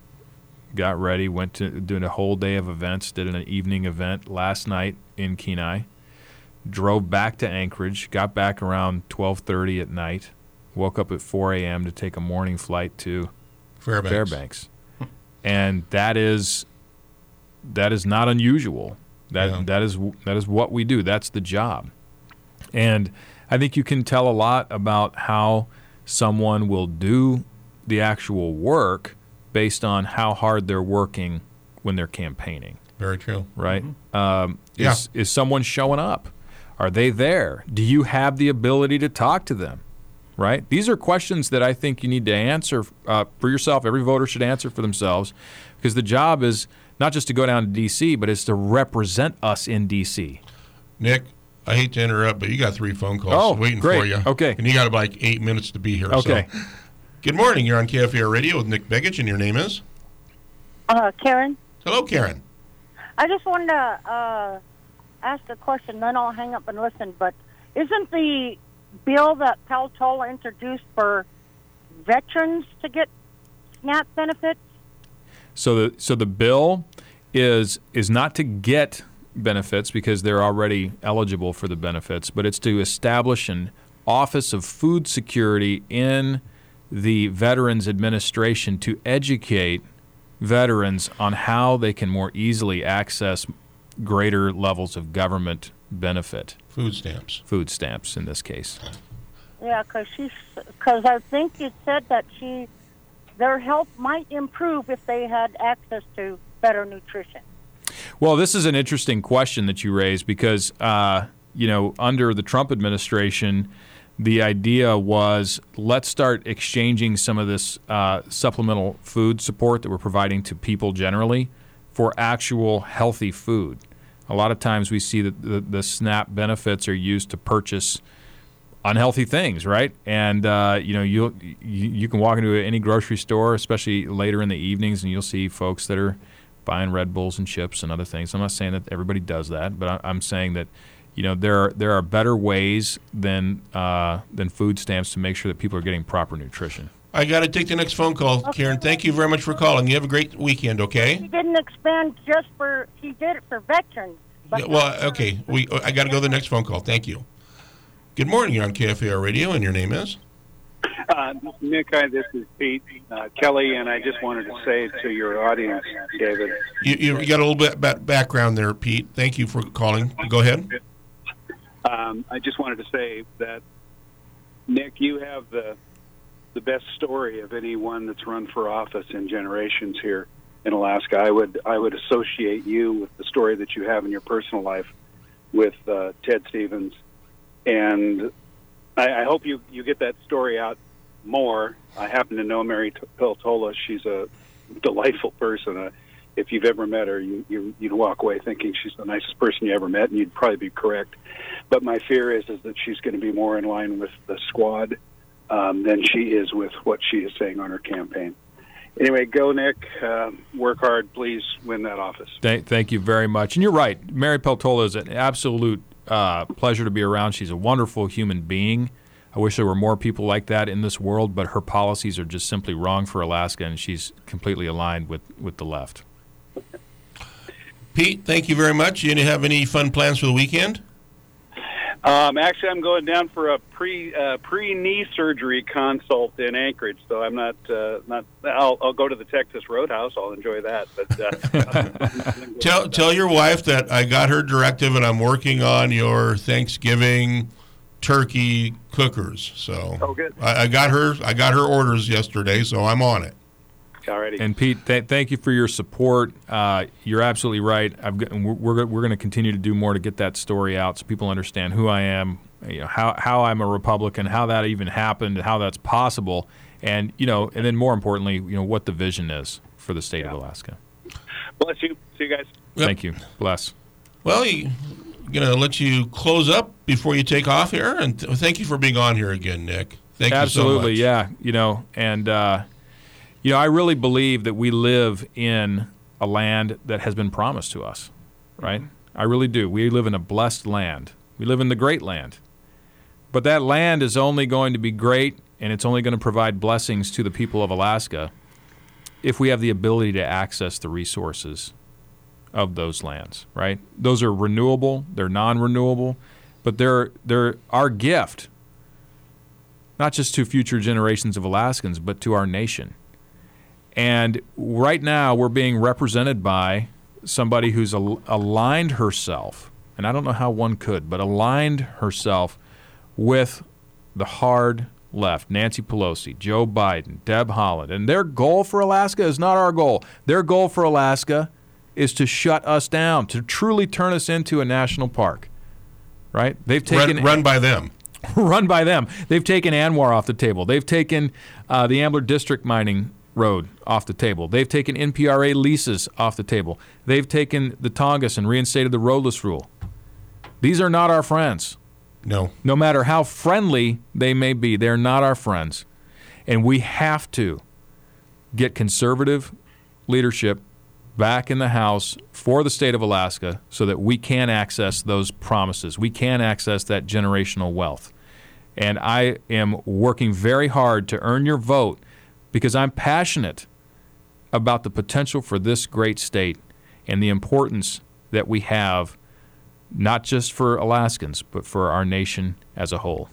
Speaker 5: got ready, went to doing a whole day of events, did an evening event last night in Kenai, drove back to Anchorage, got back around twelve thirty at night, woke up at four a.m. to take a morning flight to
Speaker 3: Fairbanks.
Speaker 5: Fairbanks. And that is that is not unusual. That
Speaker 3: Yeah.
Speaker 5: that is that is what we do. That's the job. And I think you can tell a lot about how someone will do the actual work based on how hard they're working when they're campaigning.
Speaker 3: Very true.
Speaker 5: Right? Um,
Speaker 3: Yeah.
Speaker 5: is, is someone showing up? Are they there? Do you have the ability to talk to them? Right? These are questions that I think you need to answer uh, for yourself. Every voter should answer for themselves, because the job is not just to go down to D C, but it's to represent us in D C.
Speaker 3: Nick, I hate to interrupt, but you got three phone calls
Speaker 5: Oh,
Speaker 3: waiting
Speaker 5: great.
Speaker 3: for you.
Speaker 5: Okay.
Speaker 3: And you got like eight minutes to be here.
Speaker 5: Okay.
Speaker 3: So. Good morning. You're on K F A R Radio with Nick Begich, and your name is?
Speaker 1: Uh, Karen,
Speaker 3: Hello, Karen.
Speaker 1: I just wanted to uh, ask a question, then I'll hang up and listen. But isn't the bill that Peltola introduced for veterans to get SNAP benefits?
Speaker 5: So the so the bill is is not to get benefits because they're already eligible for the benefits, but it's to establish an Office of Food Security in the Veterans Administration to educate veterans on how they can more easily access greater levels of government benefit.
Speaker 3: Food stamps.
Speaker 5: Food stamps in this case.
Speaker 1: Yeah, because she's because I think you said that she their health might improve if they had access to better nutrition.
Speaker 5: Well, this is an interesting question that you raised because, uh, you know, under the Trump administration, the idea was let's start exchanging some of this uh, supplemental food support that we're providing to people generally for actual healthy food. A lot of times we see that the, the SNAP benefits are used to purchase unhealthy things, right? And uh, you know, you'll, you you can walk into any grocery store, especially later in the evenings, and you'll see folks that are buying Red Bulls and chips and other things. I'm not saying that everybody does that, but I, I'm saying that you know there are, there are better ways than uh, than food stamps to make sure that people are getting proper nutrition.
Speaker 3: I got to take the next phone call,
Speaker 1: Okay.
Speaker 3: Karen. Thank you very much for calling. You have a great weekend, okay?
Speaker 1: She didn't expand just for she did it for veterans. But
Speaker 3: Yeah, well, okay. We I got to go to the next phone call. Thank you. Good morning. You're on K F A R Radio, and your name is?
Speaker 2: Uh, Nick, hi, this is Pete uh, Kelly, and I just wanted to say to your audience, David.
Speaker 3: You, you got a little bit ba- background there, Pete. Thank you for calling. Go ahead.
Speaker 2: Um, I just wanted to say that, Nick, you have the the best story of anyone that's run for office in generations here in Alaska. I would I would associate you with the story that you have in your personal life with uh, Ted Stevens, and I, I hope you, you get that story out more. I happen to know Mary Peltola. She's a delightful person, uh, if you've ever met her, you, you, you'd walk away thinking she's the nicest person you ever met, and you'd probably be correct. But my fear is, is that she's going to be more in line with the squad um, than she is with what she is saying on her campaign. Anyway, go, Nick. Uh, work hard. Please win that office.
Speaker 5: Thank, thank you very much. And you're right. Mary Peltola is an absolute uh, pleasure to be around. She's a wonderful human being. I wish there were more people like that in this world, but her policies are just simply wrong for Alaska, and she's completely aligned with, with the left.
Speaker 3: Pete, thank you very much. You have any fun plans for the weekend?
Speaker 2: Um, actually, I'm going down for a pre uh, pre knee surgery consult in Anchorage, so I'm not uh, not. I'll, I'll go to the Texas Roadhouse. I'll enjoy that. But uh,
Speaker 3: tell tell your wife that I got her directive, and I'm working on your Thanksgiving turkey cookers. So
Speaker 2: oh, good.
Speaker 3: I, I got her I got her orders yesterday, so I'm on it.
Speaker 2: Alrighty.
Speaker 5: And Pete, th- thank you for your support. Uh, you're absolutely right. I've got, we're we're, we're going to continue to do more to get that story out so people understand who I am, you know, how how I'm a Republican, how that even happened, how that's possible, and you know, and then more importantly, you know, what the vision is for the state yeah. of Alaska.
Speaker 2: Bless you. See you guys.
Speaker 5: Yep. Thank you. Bless.
Speaker 3: Well, I'm going to let you close up before you take off here, and th- thank you for being on here again, Nick. Thank
Speaker 5: absolutely,
Speaker 3: you so
Speaker 5: much. Yeah. You know, and. Uh, You know, I really believe that we live in a land that has been promised to us, right? I really do. We live in a blessed land. We live in the great land. But that land is only going to be great, and it's only going to provide blessings to the people of Alaska if we have the ability to access the resources of those lands, right? Those are renewable, they're non-renewable, but they're, they're our gift, not just to future generations of Alaskans, but to our nation. And right now we're being represented by somebody who's al- aligned herself, and I don't know how one could, but aligned herself with the hard left, Nancy Pelosi, Joe Biden, Deb Haaland. And their goal for Alaska is not our goal. Their goal for Alaska is to shut us down, to truly turn us into a national park, right? They've taken
Speaker 3: run, run by them.
Speaker 5: run by them. They've taken ANWR off the table. They've taken uh, the Ambler District Mining Road off the table. They've taken N P R A leases off the table. They've taken the Tongass and reinstated the roadless rule. These are not our friends.
Speaker 3: No.
Speaker 5: No matter how friendly they may be, they're not our friends. And we have to get conservative leadership back in the House for the state of Alaska so that we can access those promises. We can access that generational wealth. And I am working very hard to earn your vote because I'm passionate about the potential for this great state and the importance that we have, not just for Alaskans, but for our nation as a whole.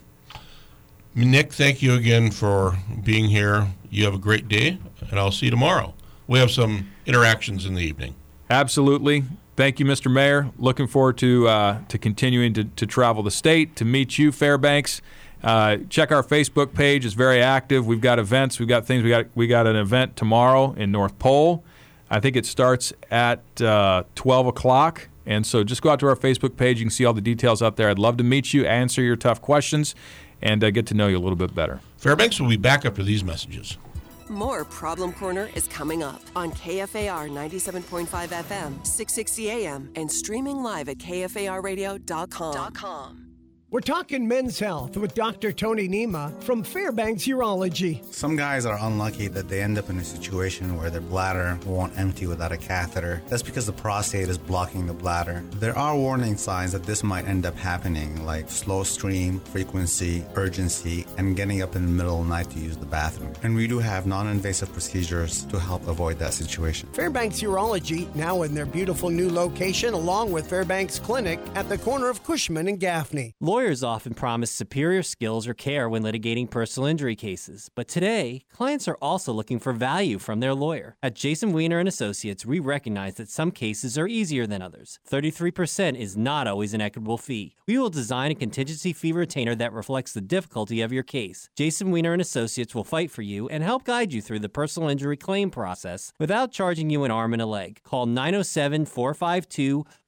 Speaker 3: Nick, thank you again for being here. You have a great day, and I'll see you tomorrow. We have some interactions in the evening.
Speaker 5: Absolutely. Thank you, Mister Mayor. Looking forward to uh, to continuing to, to travel the state, to meet you, Fairbanks. Uh, check our Facebook page; it's very active. We've got events, we've got things. We got we got an event tomorrow in North Pole. I think it starts at uh, twelve o'clock, and so just go out to our Facebook page. You can see all the details out there. I'd love to meet you, answer your tough questions, and uh, get to know you a little bit better.
Speaker 3: Fairbanks will be back after these messages.
Speaker 7: More Problem Corner is coming up on K F A R ninety-seven point five F M, six sixty A M, and streaming live at K F A R radio dot com.
Speaker 6: We're talking men's health with Doctor Tony Nima from Fairbanks Urology.
Speaker 8: Some guys are unlucky that they end up in a situation where their bladder won't empty without a catheter. That's because the prostate is blocking the bladder. There are warning signs that this might end up happening, like slow stream, frequency, urgency, and getting up in the middle of the night to use the bathroom. And we do have non-invasive procedures to help avoid that situation.
Speaker 6: Fairbanks Urology, now in their beautiful new location, along with Fairbanks Clinic at the corner of Cushman and Gaffney.
Speaker 9: Lawyers often promise superior skills or care when litigating personal injury cases, but today, clients are also looking for value from their lawyer. At Jason Weiner and Associates, we recognize that some cases are easier than others. thirty-three percent is not always an equitable fee. We will design a contingency fee retainer that reflects the difficulty of your case. Jason Weiner and Associates will fight for you and help guide you through the personal injury claim process without charging you an arm and a leg. Call nine oh seven, four five two, five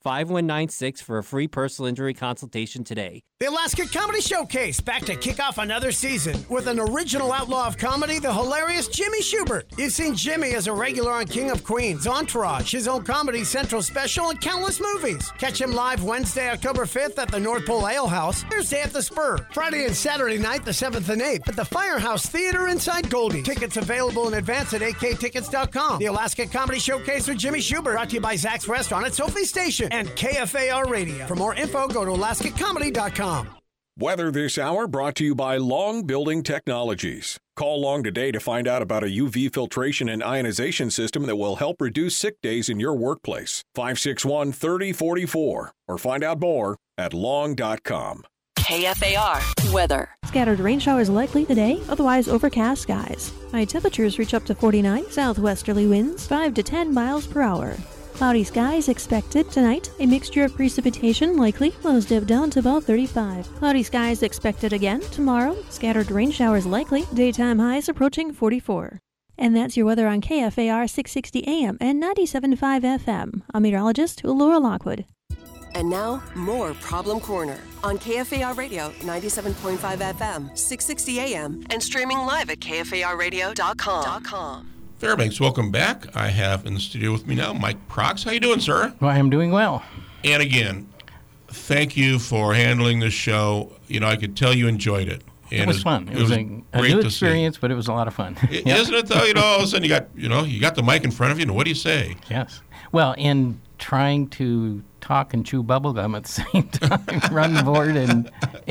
Speaker 9: five one nine six for a free personal injury consultation today.
Speaker 6: The Alaska Comedy Showcase, back to kick off another season with an original outlaw of comedy, the hilarious Jimmy Schubert. You've seen Jimmy as a regular on King of Queens, Entourage, his own Comedy Central special, and countless movies. Catch him live Wednesday, October fifth at the North Pole Ale House, Thursday at the Spur, Friday and Saturday night, the seventh and eighth, at the Firehouse Theater inside Goldie. Tickets available in advance at a k tickets dot com. The Alaska Comedy Showcase with Jimmy Schubert, brought to you by Zach's Restaurant at Sophie Station and K F A R Radio. For more info, go to alaska comedy dot com.
Speaker 10: Weather this hour brought to you by Long Building Technologies. Call Long today to find out about a U V filtration and ionization system that will help reduce sick days in your workplace. five six one, three oh four four or find out more at long dot com.
Speaker 20: K F A R weather.
Speaker 11: Scattered rain showers likely today, otherwise overcast skies. High temperatures reach up to forty-nine, southwesterly winds five to ten miles per hour. Cloudy skies expected tonight. A mixture of precipitation likely. Lows dip down to about thirty-five. Cloudy skies expected again tomorrow. Scattered rain showers likely. Daytime highs approaching forty-four. And that's your weather on K F A R six sixty A M and ninety-seven point five F M. I'm meteorologist Laura Lockwood.
Speaker 7: And now, more Problem Corner on K F A R Radio, ninety-seven point five F M, six sixty A M, and streaming live at K F A R radio dot com.
Speaker 3: Fairbanks, welcome back. I have in the studio with me now Mike Prox. How you doing, sir?
Speaker 4: Well, I am doing well.
Speaker 3: And again, thank you for handling this show. You know, I could tell you enjoyed it. And
Speaker 4: it was fun. It, it was, was a, a new experience, but it was a lot of fun.
Speaker 3: It, yep. Isn't it, though? You know, all of a sudden you got, you know, you got the mic in front of you, and what do you say?
Speaker 4: Yes. Well, and trying to talk and chew bubble gum at the same time, run the board and,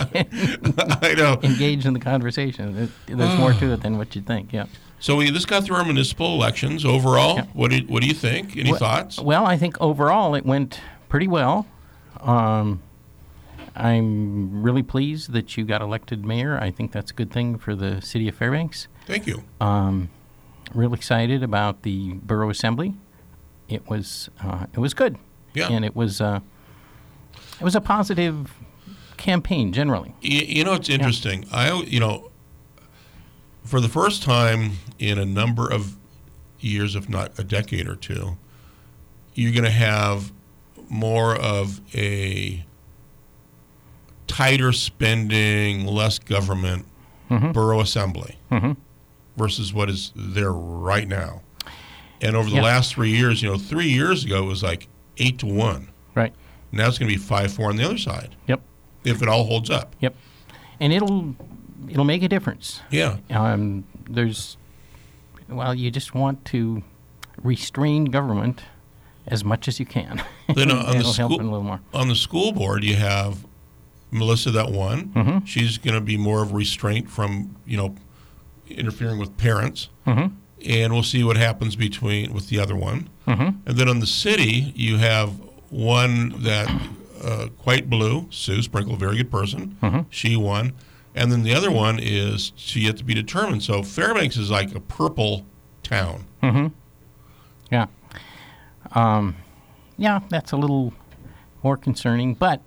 Speaker 4: and
Speaker 3: I know.
Speaker 4: engage in the conversation. There's more to it than what you'd think, yeah.
Speaker 3: So we just got through our municipal elections. Overall, yeah. what, do, what do you think? Any
Speaker 4: well,
Speaker 3: thoughts?
Speaker 4: Well, I think overall it went pretty well. Um, I'm really pleased that you got elected mayor. I think that's a good thing for the city of Fairbanks.
Speaker 3: Thank you.
Speaker 4: Um, real excited about the borough assembly. It was uh, it was good.
Speaker 3: Yeah.
Speaker 4: And it was uh, it was a positive campaign generally.
Speaker 3: You, you know, it's interesting. Yeah. I you know. For the first time in a number of years, if not a decade or two, you're going to have more of a tighter spending, less government mm-hmm. borough assembly
Speaker 4: mm-hmm.
Speaker 3: versus what is there right now. And over the
Speaker 4: yep.
Speaker 3: last three years, you know, three years ago it was like eight to one.
Speaker 4: Right.
Speaker 3: Now it's going to be five four on the other side.
Speaker 4: Yep.
Speaker 3: If it all holds up.
Speaker 4: Yep. And it'll... It'll make a difference.
Speaker 3: Yeah.
Speaker 4: Um, there's, well, you just want to restrain government as much as you can.
Speaker 3: Then on, the
Speaker 4: help
Speaker 3: school,
Speaker 4: a little more.
Speaker 3: on the school board, you have Melissa that won.
Speaker 4: Mm-hmm.
Speaker 3: She's going to be more of restraint from, you know, interfering with parents.
Speaker 4: Mm-hmm.
Speaker 3: And we'll see what happens between with the other one.
Speaker 4: Mm-hmm.
Speaker 3: And then on the city, you have one that uh, quite blue, Sue Sprinkle, very good person.
Speaker 4: Mm-hmm.
Speaker 3: She won. And then the other one is to yet to be determined. So Fairbanks is like a purple town.
Speaker 4: Mm-hmm. Yeah. Um, yeah, that's a little more concerning, but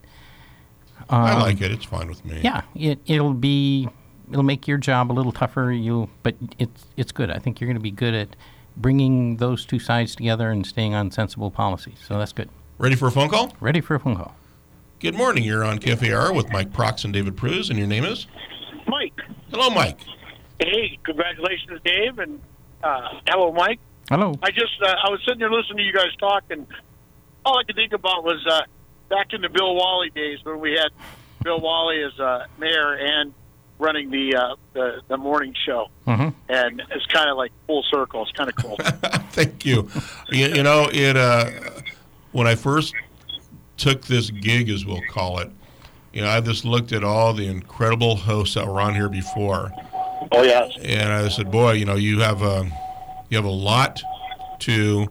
Speaker 4: um,
Speaker 3: I like it. It's fine with me.
Speaker 4: Yeah, it it'll be it'll make your job a little tougher. You, but it's it's good. I think you're going to be good at bringing those two sides together and staying on sensible policies. So that's good.
Speaker 3: Ready for a phone call?
Speaker 4: Ready for a phone call.
Speaker 3: Good morning. You're on K F A R with Mike Prox and David Pruz, and your name is?
Speaker 12: Mike.
Speaker 3: Hello, Mike.
Speaker 12: Hey, congratulations, Dave, and uh, hello, Mike.
Speaker 4: Hello.
Speaker 12: I just, uh, I was sitting there listening to you guys talk, and all I could think about was uh, back in the Bill Wally days when we had Bill Wally as uh, mayor and running the, uh, the the morning show.
Speaker 4: Mm-hmm.
Speaker 12: And it's kind of like full circle. It's kind of cool.
Speaker 3: Thank you. you. You know, it uh, when I first took this gig, as we'll call it, you know, I just looked at all the incredible hosts that were on here before.
Speaker 12: Oh, yes.
Speaker 3: And I said, boy, you know, you have a, you have a lot to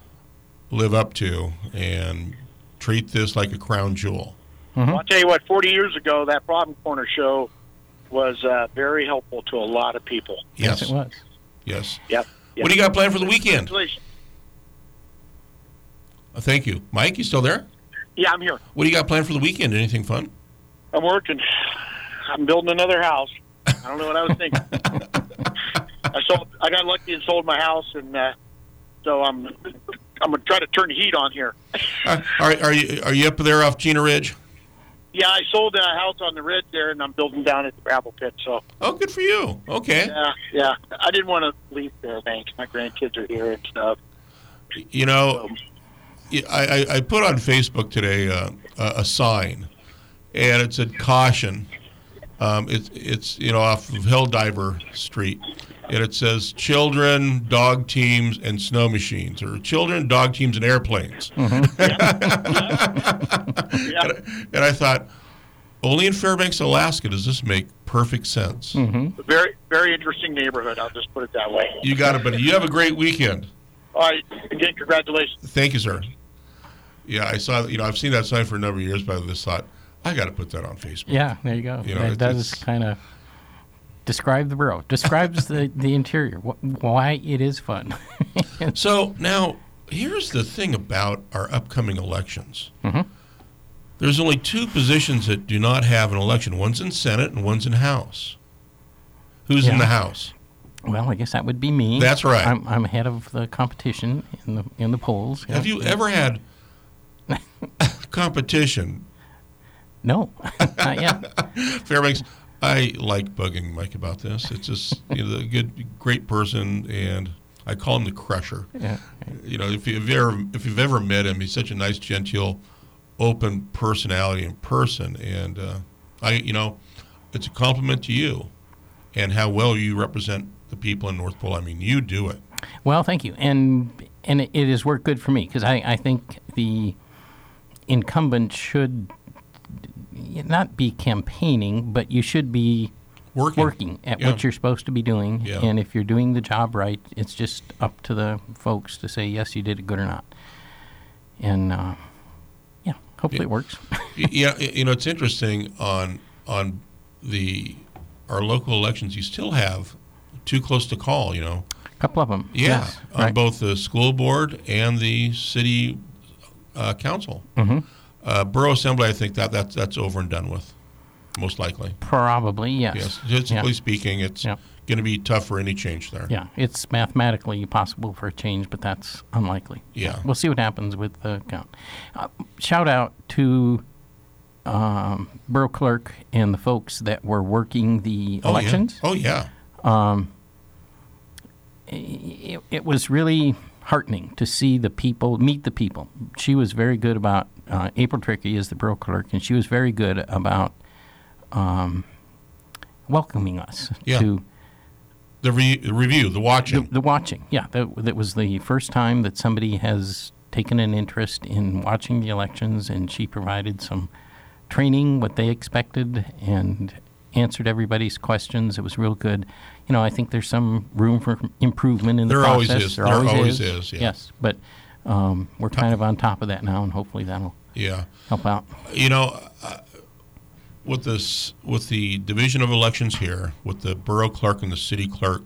Speaker 3: live up to and treat this like a crown jewel.
Speaker 12: Mm-hmm. Well, I'll tell you what, forty years ago, that Problem Corner show was uh, very helpful to a lot of people.
Speaker 3: Yes,
Speaker 4: yes it was.
Speaker 3: Yes.
Speaker 12: Yep. yep.
Speaker 3: What do you got planned for the weekend?
Speaker 12: Congratulations.
Speaker 3: Uh, thank you. Mike, you still there?
Speaker 12: Yeah, I'm here.
Speaker 3: What do you got planned for the weekend? Anything fun?
Speaker 12: I'm working. I'm building another house. I don't know what I was thinking. I sold. I got lucky and sold my house, and uh, so I'm I'm gonna try to turn the heat on here.
Speaker 3: Uh, are, are you are you up there off Gina Ridge?
Speaker 12: Yeah, I sold a house on the ridge there, and I'm building down at the gravel pit. So.
Speaker 3: Oh, good for you. Okay.
Speaker 12: Yeah, yeah. I didn't want to leave Fairbanks. My grandkids are here and stuff.
Speaker 3: You know, I, I, I put on Facebook today uh, a, a sign, and it said caution. Um, it's it's you know off of Helldiver Street, and it says children, dog teams, and snow machines, or children, dog teams, and airplanes.
Speaker 12: Mm-hmm.
Speaker 3: yeah. and, I, and I thought, only in Fairbanks, Alaska, does this make perfect sense.
Speaker 12: Mm-hmm. Very, very interesting neighborhood. I'll just put it that way.
Speaker 3: You got it, buddy. You have a great weekend.
Speaker 12: All right. Again, congratulations.
Speaker 3: Thank you, sir. Yeah, I saw. You know, I've seen that sign for a number of years, but I just thought I got to put that on Facebook.
Speaker 4: Yeah, there you go.
Speaker 3: You know,
Speaker 4: that
Speaker 3: it,
Speaker 4: does kind of describe the borough. Describes the the interior. Wh- why it is fun.
Speaker 3: So now, here's the thing about our upcoming elections.
Speaker 4: Mm-hmm.
Speaker 3: There's only two positions that do not have an election. One's in Senate and one's in House. Who's
Speaker 4: Yeah.
Speaker 3: in the House?
Speaker 4: Well, I guess that would be me.
Speaker 3: That's right.
Speaker 4: I'm, I'm ahead of the competition in the in the polls.
Speaker 3: Have
Speaker 4: Yeah.
Speaker 3: you ever had competition?
Speaker 4: No, not yet.
Speaker 3: Fairbanks, I like bugging Mike about this. It's just, you know, a good, great person, and I call him the Crusher.
Speaker 4: Yeah.
Speaker 3: You know, if you've ever if you've ever met him, he's such a nice, genteel, open personality in person, and uh, I, you know, it's a compliment to you, and how well you represent the people in North Pole. I mean, you do it.
Speaker 4: Well, thank you, and and it, it has worked good for me because I, I think the incumbent should not be campaigning, but you should be
Speaker 3: working,
Speaker 4: working at
Speaker 3: Yeah.
Speaker 4: what you're supposed to be doing.
Speaker 3: Yeah.
Speaker 4: And if you're doing the job right, it's just up to the folks to say, yes, you did it good or not. And, uh, yeah, hopefully
Speaker 3: Yeah.
Speaker 4: it works.
Speaker 3: Yeah, you know, it's interesting on on the our local elections. You still have too close to call. You know,
Speaker 4: a couple of them.
Speaker 3: Yeah,
Speaker 4: Yes,
Speaker 3: on
Speaker 4: right.
Speaker 3: both the school board and the city uh, council.
Speaker 4: Mm-hmm.
Speaker 3: Uh, Borough Assembly, I think that that's that's over and done with, most likely.
Speaker 4: Probably, yes.
Speaker 3: Yes, statistically
Speaker 4: Yeah.
Speaker 3: speaking, it's
Speaker 4: Yeah.
Speaker 3: going to be tough for any change there.
Speaker 4: Yeah, it's mathematically possible for a change, but that's unlikely.
Speaker 3: Yeah.
Speaker 4: We'll see what happens with the count. Uh, shout out to um, Borough Clerk and the folks that were working the
Speaker 3: Oh, yeah.
Speaker 4: elections.
Speaker 3: Oh, yeah.
Speaker 4: Um, it, it was really heartening to see the people, meet the people. She was very good about, uh, April Trickey is the Borough Clerk, and she was very good about um, welcoming us
Speaker 3: Yeah.
Speaker 4: to
Speaker 3: The, re- the review, the watching.
Speaker 4: the, the watching. Yeah, that, that was the first time that somebody has taken an interest in watching the elections, and she provided some training, what they expected, and answered everybody's questions. It was real good. You know, I think there's some room for improvement in the
Speaker 3: There always
Speaker 4: process.
Speaker 3: is. There always is, yeah.
Speaker 4: Yes, but um, we're kind of on top of that now, and hopefully that'll
Speaker 3: Yeah.
Speaker 4: help out.
Speaker 3: You know, uh, with this, with the division of elections here, with the borough clerk and the city clerk,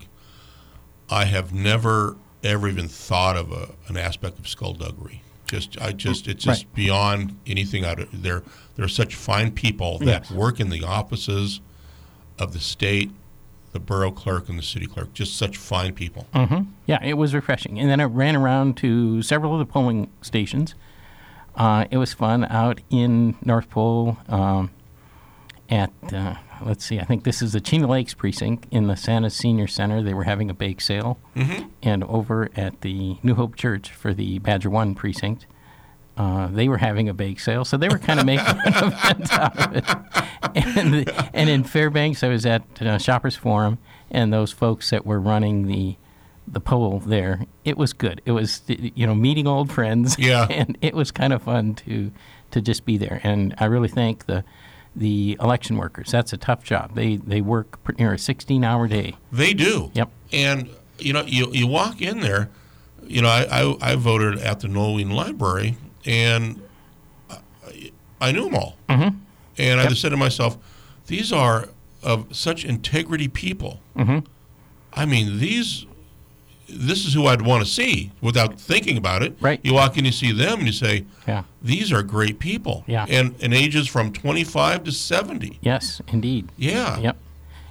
Speaker 3: I have never ever even thought of a, an aspect of skullduggery. Just, I just, it's just
Speaker 4: Right.
Speaker 3: beyond anything out of there. They're such fine people that
Speaker 4: Yes.
Speaker 3: work in the offices of the state, the borough clerk, and the city clerk. Just such fine people.
Speaker 4: hmm Yeah, it was refreshing. And then I ran around to several of the polling stations. Uh, it was fun out in North Pole um, at, uh, let's see, I think this is the Chena Lakes precinct in the Santa Senior Center. They were having a bake sale.
Speaker 3: Mhm.
Speaker 4: And over at the New Hope Church for the Badger One precinct, uh, they were having a bake sale. So they were kind of making an event out of it. And, the, and in Fairbanks, I was at uh, Shoppers Forum, and those folks that were running the the poll there, it was good. It was, you know, meeting old friends.
Speaker 3: Yeah.
Speaker 4: And it was kind of fun to to just be there. And I really thank the the election workers. That's a tough job. They they work pretty near a sixteen-hour day.
Speaker 3: They do.
Speaker 4: Yep.
Speaker 3: And, you know, you you walk in there, you know, I, I, I voted at the Nolene Library, and I, I knew them all.
Speaker 4: Mm-hmm.
Speaker 3: And I just said to myself, these are of such integrity people.
Speaker 4: Mm-hmm.
Speaker 3: I mean, these, this is who I'd want to see without thinking about it.
Speaker 4: Right.
Speaker 3: You walk in, you see them, and you say,
Speaker 4: Yeah.
Speaker 3: these are great people.
Speaker 4: Yeah.
Speaker 3: And, and ages from twenty-five to seventy.
Speaker 4: Yes, indeed.
Speaker 3: Yeah.
Speaker 4: Yep.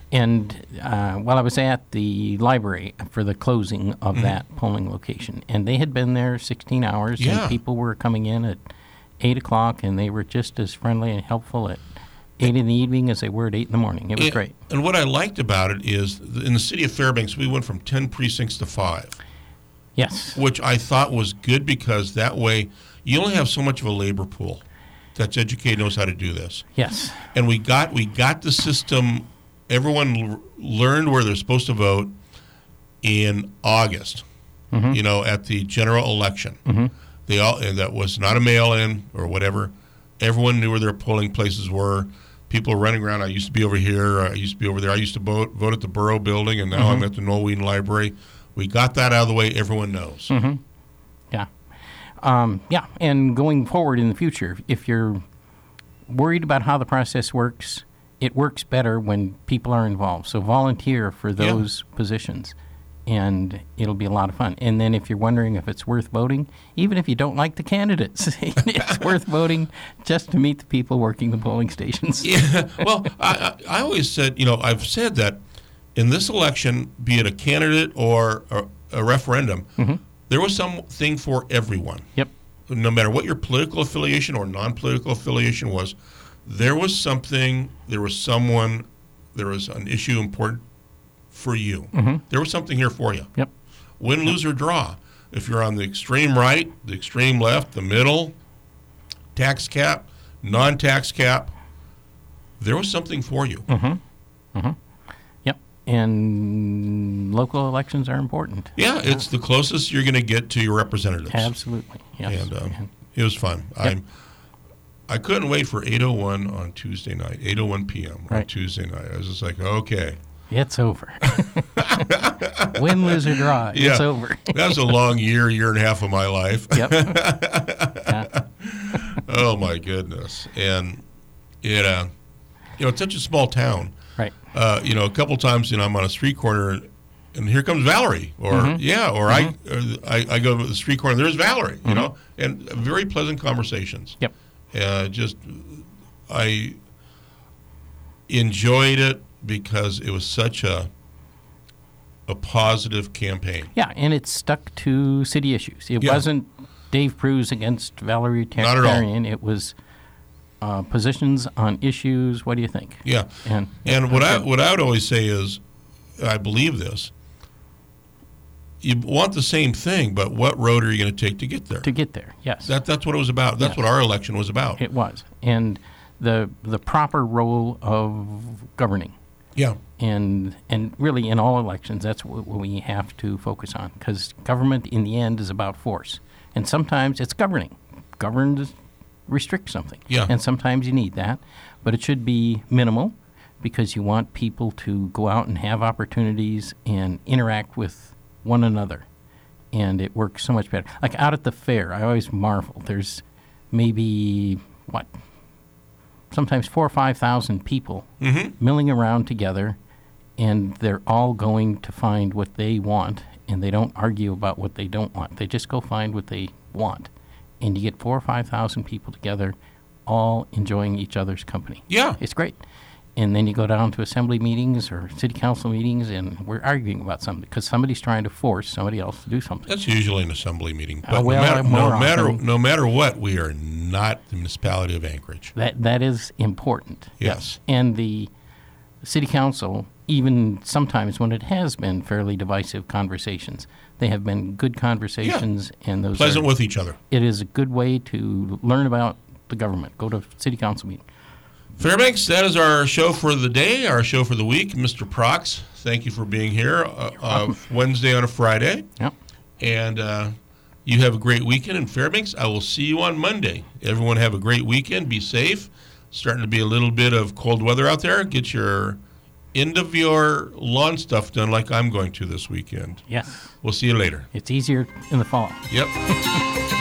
Speaker 4: And uh, while I was at the library for the closing of mm-hmm. that polling location, and they had been there sixteen hours,
Speaker 3: yeah.
Speaker 4: and people were coming in at eight o'clock, and they were just as friendly and helpful at eight in the evening as they were at eight in the morning. It was
Speaker 3: and,
Speaker 4: great.
Speaker 3: And what I liked about it is, in the city of Fairbanks, we went from ten precincts to five.
Speaker 4: Yes.
Speaker 3: Which I thought was good, because that way you only have so much of a labor pool that's educated, knows how to do this.
Speaker 4: Yes.
Speaker 3: And we got we got the system. Everyone l- learned where they're supposed to vote in August, mm-hmm. you know, at the general election.
Speaker 4: Mm-hmm.
Speaker 3: They all, and that was not a mail-in or whatever. Everyone knew where their polling places were. People were running around. I used to be over here. I used to be over there. I used to vote, vote at the Borough Building, and now mm-hmm. I'm at the Noel Wheaton Library. We got that out of the way. Everyone knows.
Speaker 4: Mm-hmm. Yeah. Um, yeah, and going forward in the future, if you're worried about how the process works, it works better when people are involved. So volunteer for those yeah. positions, and it'll be a lot of fun. And then if you're wondering if it's worth voting, even if you don't like the candidates, it's worth voting just to meet the people working the polling stations.
Speaker 3: Yeah. Well, I, I always said, you know, I've said that in this election, be it a candidate or a, a referendum, mm-hmm. there was something for everyone.
Speaker 4: Yep.
Speaker 3: No matter what your political affiliation or non-political affiliation was, there was something, there was someone, there was an issue important for you.
Speaker 4: Mm-hmm.
Speaker 3: There was something here for you.
Speaker 4: Yep.
Speaker 3: Win,
Speaker 4: yep.
Speaker 3: lose, or draw. If you're on the extreme right, the extreme left, the middle, tax cap, non-tax cap, there was something for you.
Speaker 4: Mm-hmm. Mm-hmm. Yep. And local elections are important.
Speaker 3: Yeah, yeah. It's the closest you're going to get to your representatives.
Speaker 4: Absolutely. Yes.
Speaker 3: And uh, it was fun. Yep. I'm. I couldn't wait for eight oh one on Tuesday night, eight oh one p.m. on
Speaker 4: right. Tuesday
Speaker 3: night. I was just like, okay.
Speaker 4: It's over. Win, lose, or draw.
Speaker 3: Yeah.
Speaker 4: It's over.
Speaker 3: That was a long year, year and a half of my life.
Speaker 4: Yep. Yeah.
Speaker 3: Oh, my goodness. And, it, uh, you know, it's such a small town.
Speaker 4: Right.
Speaker 3: Uh, you know, a couple times, you know, I'm on a street corner, and here comes Valerie. Or, mm-hmm. yeah, or mm-hmm. I, or I I go to the street corner, and there's Valerie, you mm-hmm. know, and very pleasant conversations.
Speaker 4: Yep.
Speaker 3: Uh, just, I enjoyed it because it was such a a positive campaign.
Speaker 4: Yeah, and it stuck to city issues. It
Speaker 3: yeah.
Speaker 4: wasn't Dave Pruse against Valerie Tarkarian. It was uh, positions on issues. What do you think?
Speaker 3: Yeah,
Speaker 4: and
Speaker 3: and what I what I would always say is, I believe this. You want the same thing, but what road are you going to take to get there?
Speaker 4: To get there, yes.
Speaker 3: That that's what it was about. That's yes. what our election was about.
Speaker 4: It was, and the the proper role of governing.
Speaker 3: Yeah.
Speaker 4: And and really in all elections, that's what we have to focus on, because government in the end is about force, and sometimes it's governing. Govern to restrict something.
Speaker 3: Yeah.
Speaker 4: And sometimes you need that, but it should be minimal, because you want people to go out and have opportunities and interact with one another, and it works so much better. Like out at the fair, I always marvel. There's maybe what, sometimes four or five thousand people
Speaker 3: mm-hmm.
Speaker 4: milling around together, and they're all going to find what they want, and they don't argue about what they don't want. They just go find what they want, and you get four or five thousand people together, all enjoying each other's company.
Speaker 3: Yeah,
Speaker 4: it's great. And then you go down to assembly meetings or city council meetings, and we're arguing about something because somebody's trying to force somebody else to do something.
Speaker 3: That's usually an assembly meeting. But
Speaker 4: uh, well,
Speaker 3: no, matter, no, matter,
Speaker 4: often,
Speaker 3: no matter what, we are not the municipality of Anchorage.
Speaker 4: That That is important.
Speaker 3: Yes.
Speaker 4: yes. And the city council, even sometimes when it has been fairly divisive conversations, they have been good conversations.
Speaker 3: Yeah.
Speaker 4: and those
Speaker 3: Pleasant
Speaker 4: are,
Speaker 3: with each other.
Speaker 4: It is a good way to learn about the government. Go to city council meeting.
Speaker 3: Fairbanks, that is our show for the day, our show for the week. Mister Prox, thank you for being here uh, uh, Wednesday on a Friday.
Speaker 4: Yep.
Speaker 3: And uh, you have a great weekend in Fairbanks. I will see you on Monday. Everyone have a great weekend. Be safe. Starting to be a little bit of cold weather out there. Get your end of your lawn stuff done like I'm going to this weekend.
Speaker 4: Yes.
Speaker 3: We'll see you later.
Speaker 4: It's easier in the fall.
Speaker 3: Yep.